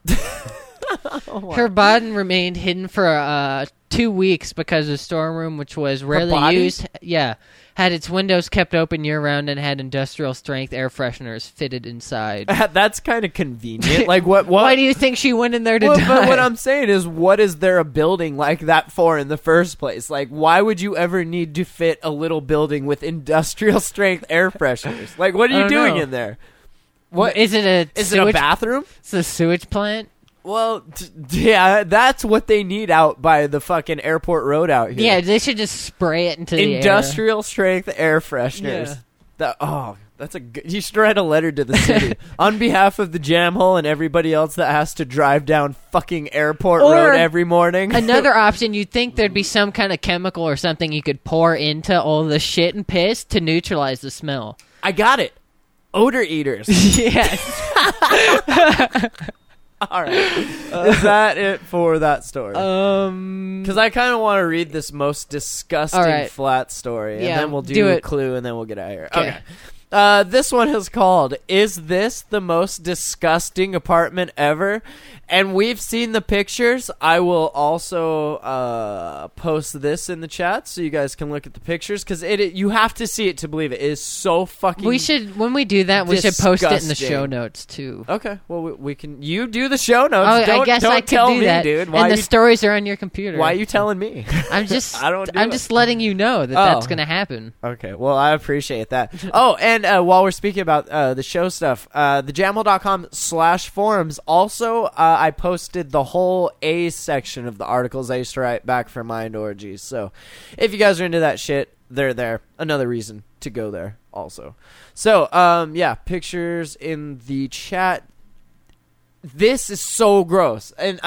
Her body remained hidden for 2 weeks because the storeroom, which was rarely body? used, had its windows kept open year-round and had industrial strength air fresheners fitted inside. That's kind of convenient. Like what? Why do you think she went in there to Well, die? but what I'm saying is, what is there a building like that for in the first place? Like, why would you ever need to fit a little building with industrial strength air fresheners? Like, what I are you don't doing know. in there? What Is it a is it a sewage? bathroom? It's a sewage plant. Well, yeah, that's what they need out by the fucking airport road out here. Yeah, they should just spray it into the air. Industrial strength air fresheners. That's a good, you should write a letter to the city on behalf of the jam hole and everybody else that has to drive down fucking airport Or road every morning. Another option, you'd think there'd be some kind of chemical or something you could pour into all the shit and piss to neutralize the smell. I got it. Odor eaters. Yes. All right. Is that it for that story? Because I kind of want to read this most disgusting All right. flat story, and Yeah, then we'll do do a it. clue, and then we'll get out of here. Okay. Okay. This one is called, "Is This the Most Disgusting Apartment Ever?" And we've seen the pictures. I will also post this in the chat so you guys can look at the pictures, because you have to see it to believe it. It is so fucking When we do that, we should post it in the disgusting. show notes too. Okay, well, we can. You do the show notes. I guess don't I could tell do me, that. dude. And the stories are on your computer. Why are you telling me? I'm just I don't do I'm it. just letting you know that that's going to happen. Okay, well, I appreciate that. Oh, and while we're speaking about the show stuff, thejamhole.com/forums, also, I posted the whole A section of the articles I used to write back for Mind Orgies. So if you guys are into that shit, they're there. Another reason to go there also. So, yeah, pictures in the chat. This is so gross. And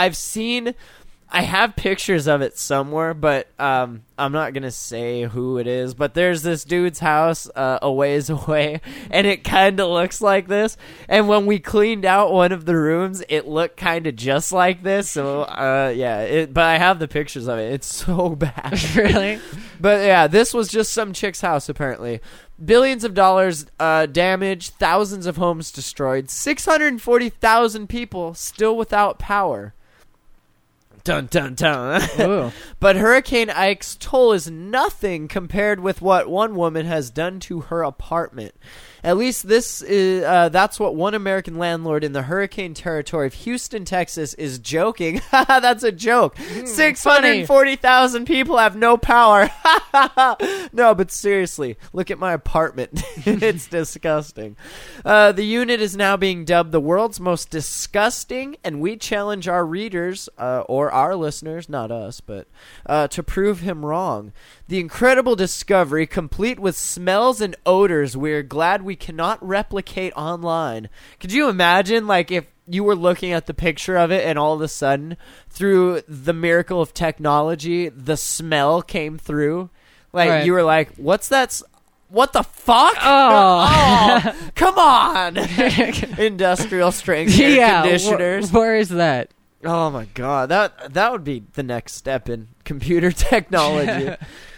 I have pictures of it somewhere, but I'm not going to say who it is. But there's this dude's house a ways away, and it kind of looks like this. And when we cleaned out one of the rooms, it looked kind of just like this. So, yeah. But I have the pictures of it. It's so bad. Really? But, yeah, this was just some chick's house, apparently. Billions of dollars damaged, thousands of homes destroyed, 640,000 people still without power. Dun, dun, dun. Ooh. But Hurricane Ike's toll is nothing compared with what one woman has done to her apartment. At least this is that's what one American landlord in the hurricane territory of Houston, Texas is joking. That's a joke. 640,000 people have no power. No, but seriously, look at my apartment. It's disgusting. The unit is now being dubbed the world's most disgusting, and we challenge our readers, or our listeners, not us, but to prove him wrong. The incredible discovery, complete with smells and odors we're glad we cannot replicate online. Could you imagine, like, if you were looking at the picture of it and all of a sudden, through the miracle of technology, the smell came through? Like, Right. you were like, what's that? What the fuck? Oh. Oh, come on. Industrial strength air Yeah. conditioners. Where is that? Oh my god, that would be the next step in computer technology.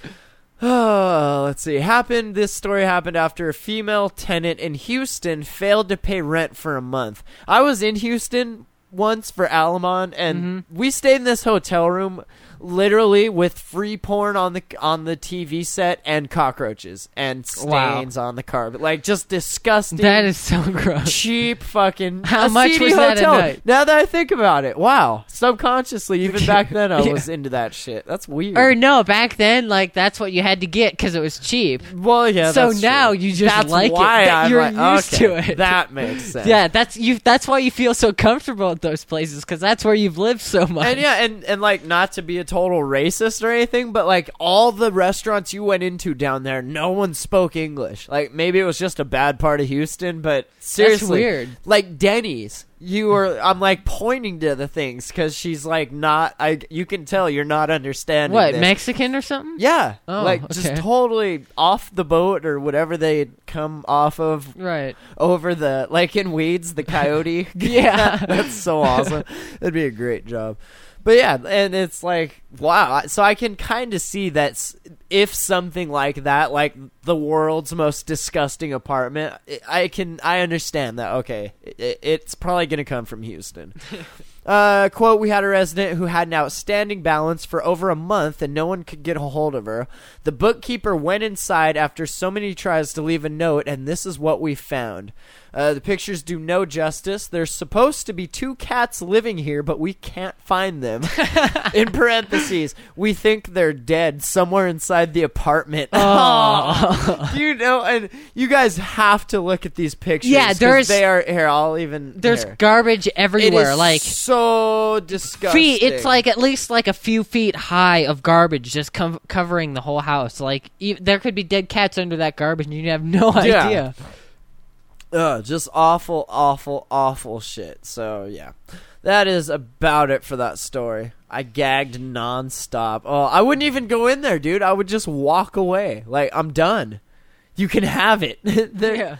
Let's see. This story happened after a female tenant in Houston failed to pay rent for a month. I was in Houston once for Alamon, and we stayed in this hotel room literally with free porn on the TV set and cockroaches and stains on the carpet. Like, just disgusting. That is so gross. Cheap fucking How a much seedy was that a hotel. night? Now that I think about it, wow. Subconsciously, even back then, I was into that shit. That's weird. Or no, back then, like, that's what you had to get because it was cheap. Well, yeah. So that's now true. you just that's like it. why That I'm you're like, used okay, to it. That makes sense. Yeah, that's why you feel so comfortable at those places because that's where you've lived so much. And yeah, and like, not to be a total racist or anything, but like, all the restaurants you went into down there, no one spoke English. Like, maybe it was just a bad part of Houston, but seriously, weird. Like Denny's, I'm like pointing to the things because she's like, you can tell you're not understanding. What, this. Mexican or something? Yeah, Oh, like okay. just totally off the boat or whatever they come off of. Right. Over the, like in Weeds, the coyote. Yeah. That's so awesome. That'd be a great job. But yeah, and it's like, wow. So I can kind of see that if something like that, like the world's most disgusting apartment, I understand that. Okay, it's probably going to come from Houston. Quote, we had a resident who had an outstanding balance for over a month and no one could get a hold of her. The bookkeeper went inside after so many tries to leave a note, and this is what we found. The pictures do no justice. There's supposed to be 2 cats living here, but we can't find them. In parentheses, we think they're dead somewhere inside the apartment. Oh. You know, and you guys have to look at these pictures. Yeah, 'cause there's- they are here. I'll even. There's here. garbage It everywhere. is Like so disgusting. feet. It's like at least like a few feet high of garbage just covering the whole house. Like there could be dead cats under that garbage, and you have no Yeah. idea. Just awful, awful, awful shit. So yeah, that is about it for that story. I gagged nonstop. Oh, I wouldn't even go in there, dude. I would just walk away. Like, I'm done. You can have it. Yeah.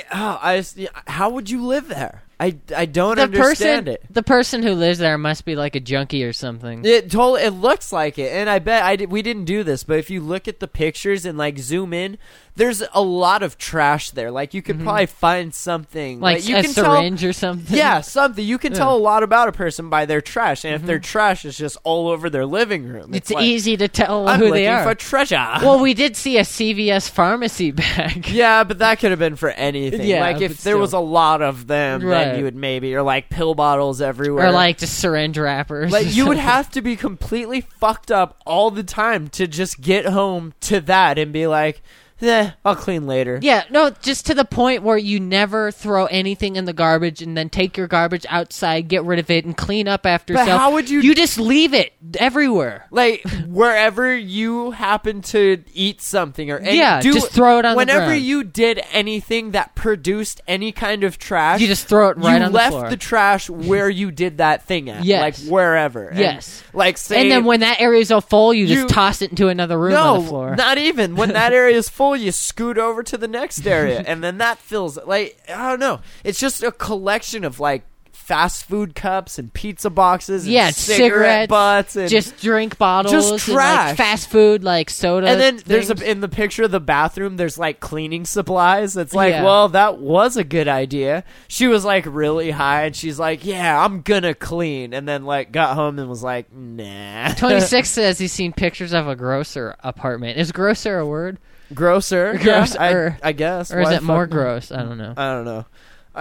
How would you live there? I don't understand it. The person who lives there must be like a junkie or something. It looks like it, and I bet we didn't do this, but if you look at the pictures and like zoom in, there's a lot of trash there. Like, you could probably find something. Like you a can syringe or something. Yeah, something. You can tell a lot about a person by their trash. And if their trash is just all over their living room, It's like, easy to tell I'm who looking they are. for treasure. Well, we did see a CVS pharmacy bag. Yeah, but that could have been for anything. Yeah, like, but if there was a lot of them, Right. then you would maybe, or like pill bottles everywhere. Or like just syringe wrappers. Like, or you would something. have to be completely fucked up all the time to just get home to that and be like, I'll clean later. Yeah, no, just to the point where you never throw anything in the garbage and then take your garbage outside, get rid of it, and clean up after But yourself. how would you- You just leave it everywhere. Like, wherever you happen to eat something or just throw it on the whenever ground. you did anything that produced any kind of trash, You just throw it right you on the left floor. the trash where you did that thing at. Yes. Like, wherever. And, Yes. like, say... And then when that area's all full, you You- just toss it into another room on the floor. not even. When that area is full, you scoot over to the next area, and then that fills it. Like, I don't know. It's just a collection of, like, fast food cups and pizza boxes and Yeah, cigarette cigarettes, butts and just drink bottles, Just and, trash. like fast food, like soda. and then there's things. in the picture of the bathroom, there's like cleaning supplies. It's like, Yeah. well, that was a good idea. She was like really high, and she's like, yeah, I'm gonna clean, and then like got home and was like, nah. 26 says he's seen pictures of a grocer apartment. Is grocer a word? Grosser, Grosser. I guess, Or is Why it more fuck not? gross? I don't know. I don't know.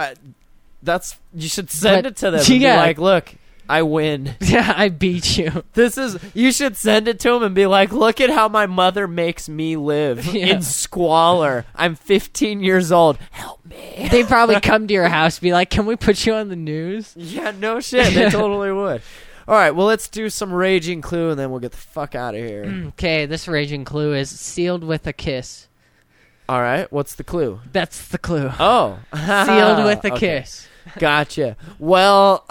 You should send But- it to them. And be yeah. like, look, I win. Yeah, I beat you. You should send it to him and be like, look at how my mother makes me live Yeah. in squalor. I'm 15 years old. Help me. They probably come to your house, be like, "Can we put you on the news?" Yeah, no shit. They totally would. All right, well, let's do some Raging Clue, and then we'll get the fuck out of here. Okay, this raging clue is sealed with a kiss. All right, what's the clue? That's the clue. Oh. Sealed with a Okay. kiss. Gotcha. Well,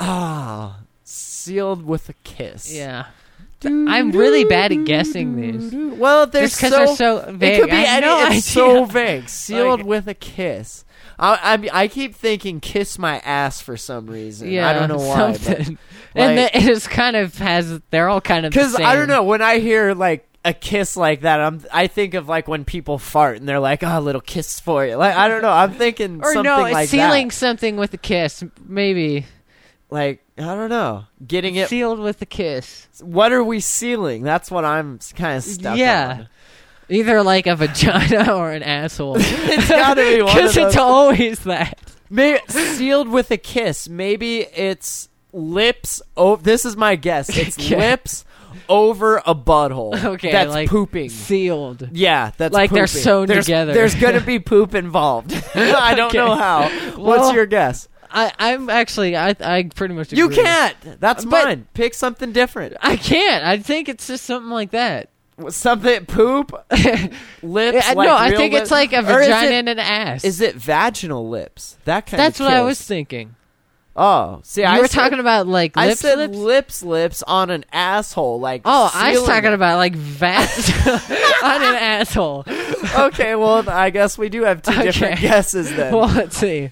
sealed with a kiss. Yeah. I'm really bad at guessing these. Well, they're Just 'cause they're so vague. It could be I have any. no It's so idea. vague. Sealed Like- with a kiss. I keep thinking "kiss my ass" for some reason. Yeah, I don't know why. something. but, And like, it is kind of has. They're all kind of the because same. I don't know, when I hear like a kiss like that, I think of like when people fart and they're like, "Oh, a little kiss for you." Like, I don't know. I'm thinking Or something no, it's like sealing that. something with a kiss. Maybe Like, I don't know, getting it. sealed with a kiss. What are we sealing? That's what I'm kind of stuck Yeah. on. Either like a vagina or an asshole. It's gotta be one of Because it's those. always that. Maybe sealed with a kiss. Maybe it's lips. Oh, this is my guess. It's Okay. lips over a butthole. Okay, that's like pooping. Sealed. Yeah, that's Like they're pooping. sewn There's- together. There's gonna be poop involved. I don't Okay. know how. Well, What's your guess? I'm actually I pretty much agree. You can't. That's But- mine. Pick something different. I can't. I think it's just something like that. Something poop. Lips. Yeah, like no, I real think it's lips? like a Or is vagina it- and an ass. Is it vaginal lips? That kind That's of what I kiss. was thinking. Oh, see, You I were said- talking about like I lips. said lips? lips on an asshole. Like, Oh, I was sealing talking it. about like on an asshole. Okay, well, I guess we do have two different Okay. guesses then. Well, let's see.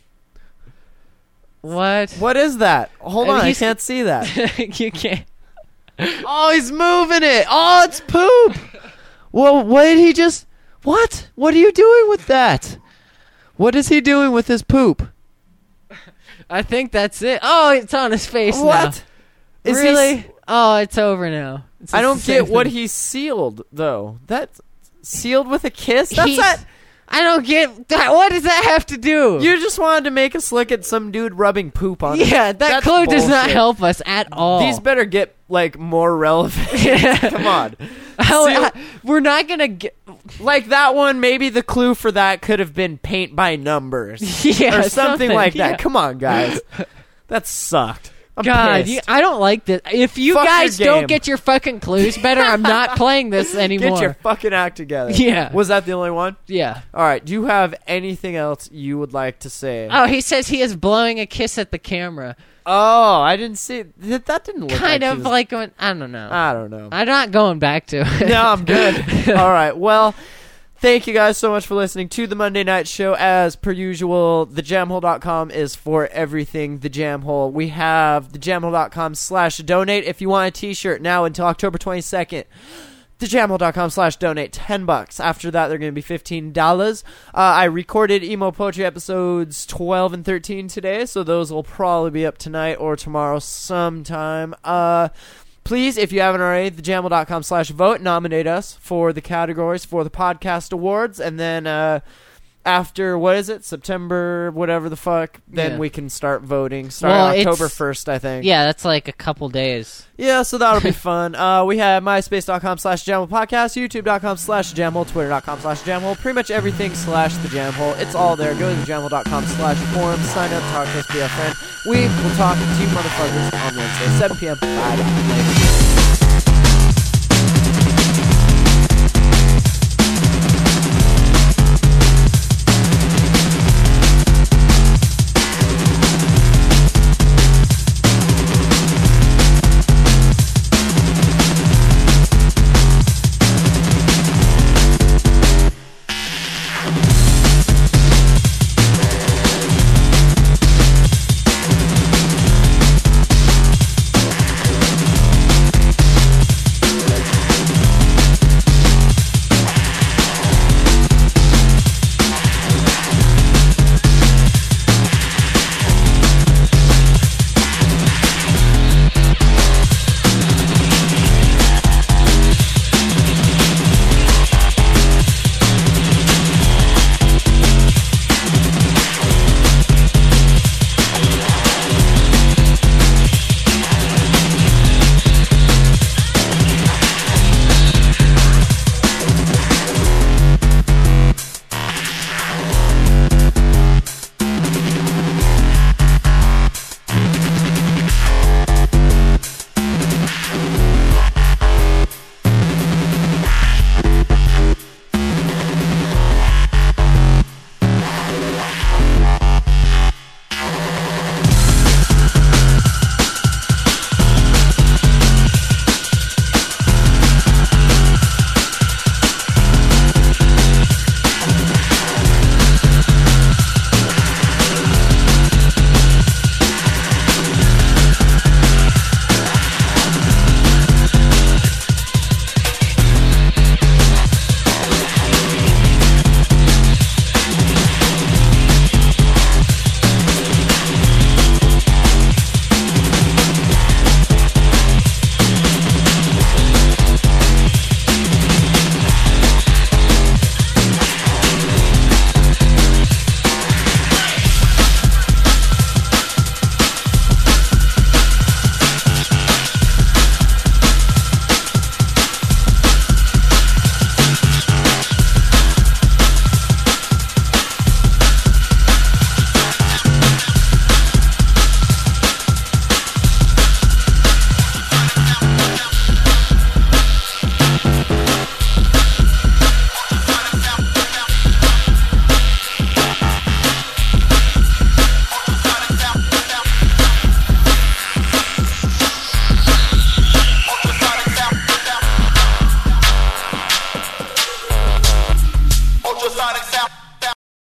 What? What is that? Hold on, I He's- can't see that. You can't. Oh, he's moving it. Oh, it's poop. Well, what did he just... What? What are you doing with that? What is he doing with his poop? I think that's it. Oh, it's on his face What? now. Is he Really? s- Oh, it's over now. It's I just don't the same get what thing. he sealed, though. That's sealed with a kiss? That's He's- not... I don't get that. What does that have to do? You just wanted to make us look at some dude rubbing poop on him. yeah, that That's clue does not bullshit. help us at all. These better get, like, more relevant. Come on. How- we're not gonna get. Like that one, maybe the clue for that could have been paint by numbers. Yeah, or something like that. yeah. Come on, guys. That sucked. I'm God, pissed. I don't like this. If you Fuck your guys don't game. get your fucking clues better, I'm not playing this anymore. Get your fucking act together. Yeah. Was that the only one? Yeah. All right. Do you have anything else you would like to say? Oh, he says he is blowing a kiss at the camera. Oh, I didn't see. That didn't look Kind like of he was- like going, I don't know. I don't know. I'm not going back to it. No, I'm good. All right. Well, thank you guys so much for listening to the Monday Night Show. As per usual, thejamhole.com is for everything The Jam Hole. We have thejamhole.com/donate if you want a t-shirt now until October 22nd. thejamhole.com/donate, $10. After that, they're going to be $15. I recorded emo poetry episodes 12 and 13 today, so those will probably be up tonight or tomorrow sometime. Please, if you haven't already, thejamhole.com/vote, nominate us for the categories for the podcast awards, and then after, what is it, September, whatever the fuck, then we can start voting. Starting October 1st, I think. Yeah, that's like a couple days. Yeah, so that'll be fun. We have myspace.com/jamhole podcast, youtube.com/jamhole, twitter.com/jamhole, pretty much everything /the jamhole. It's all there. Go to thejamhole.com/forum, sign up, talk to us, be a friend. We will talk to you motherfuckers on Wednesday, 7 p.m. Bye. Later.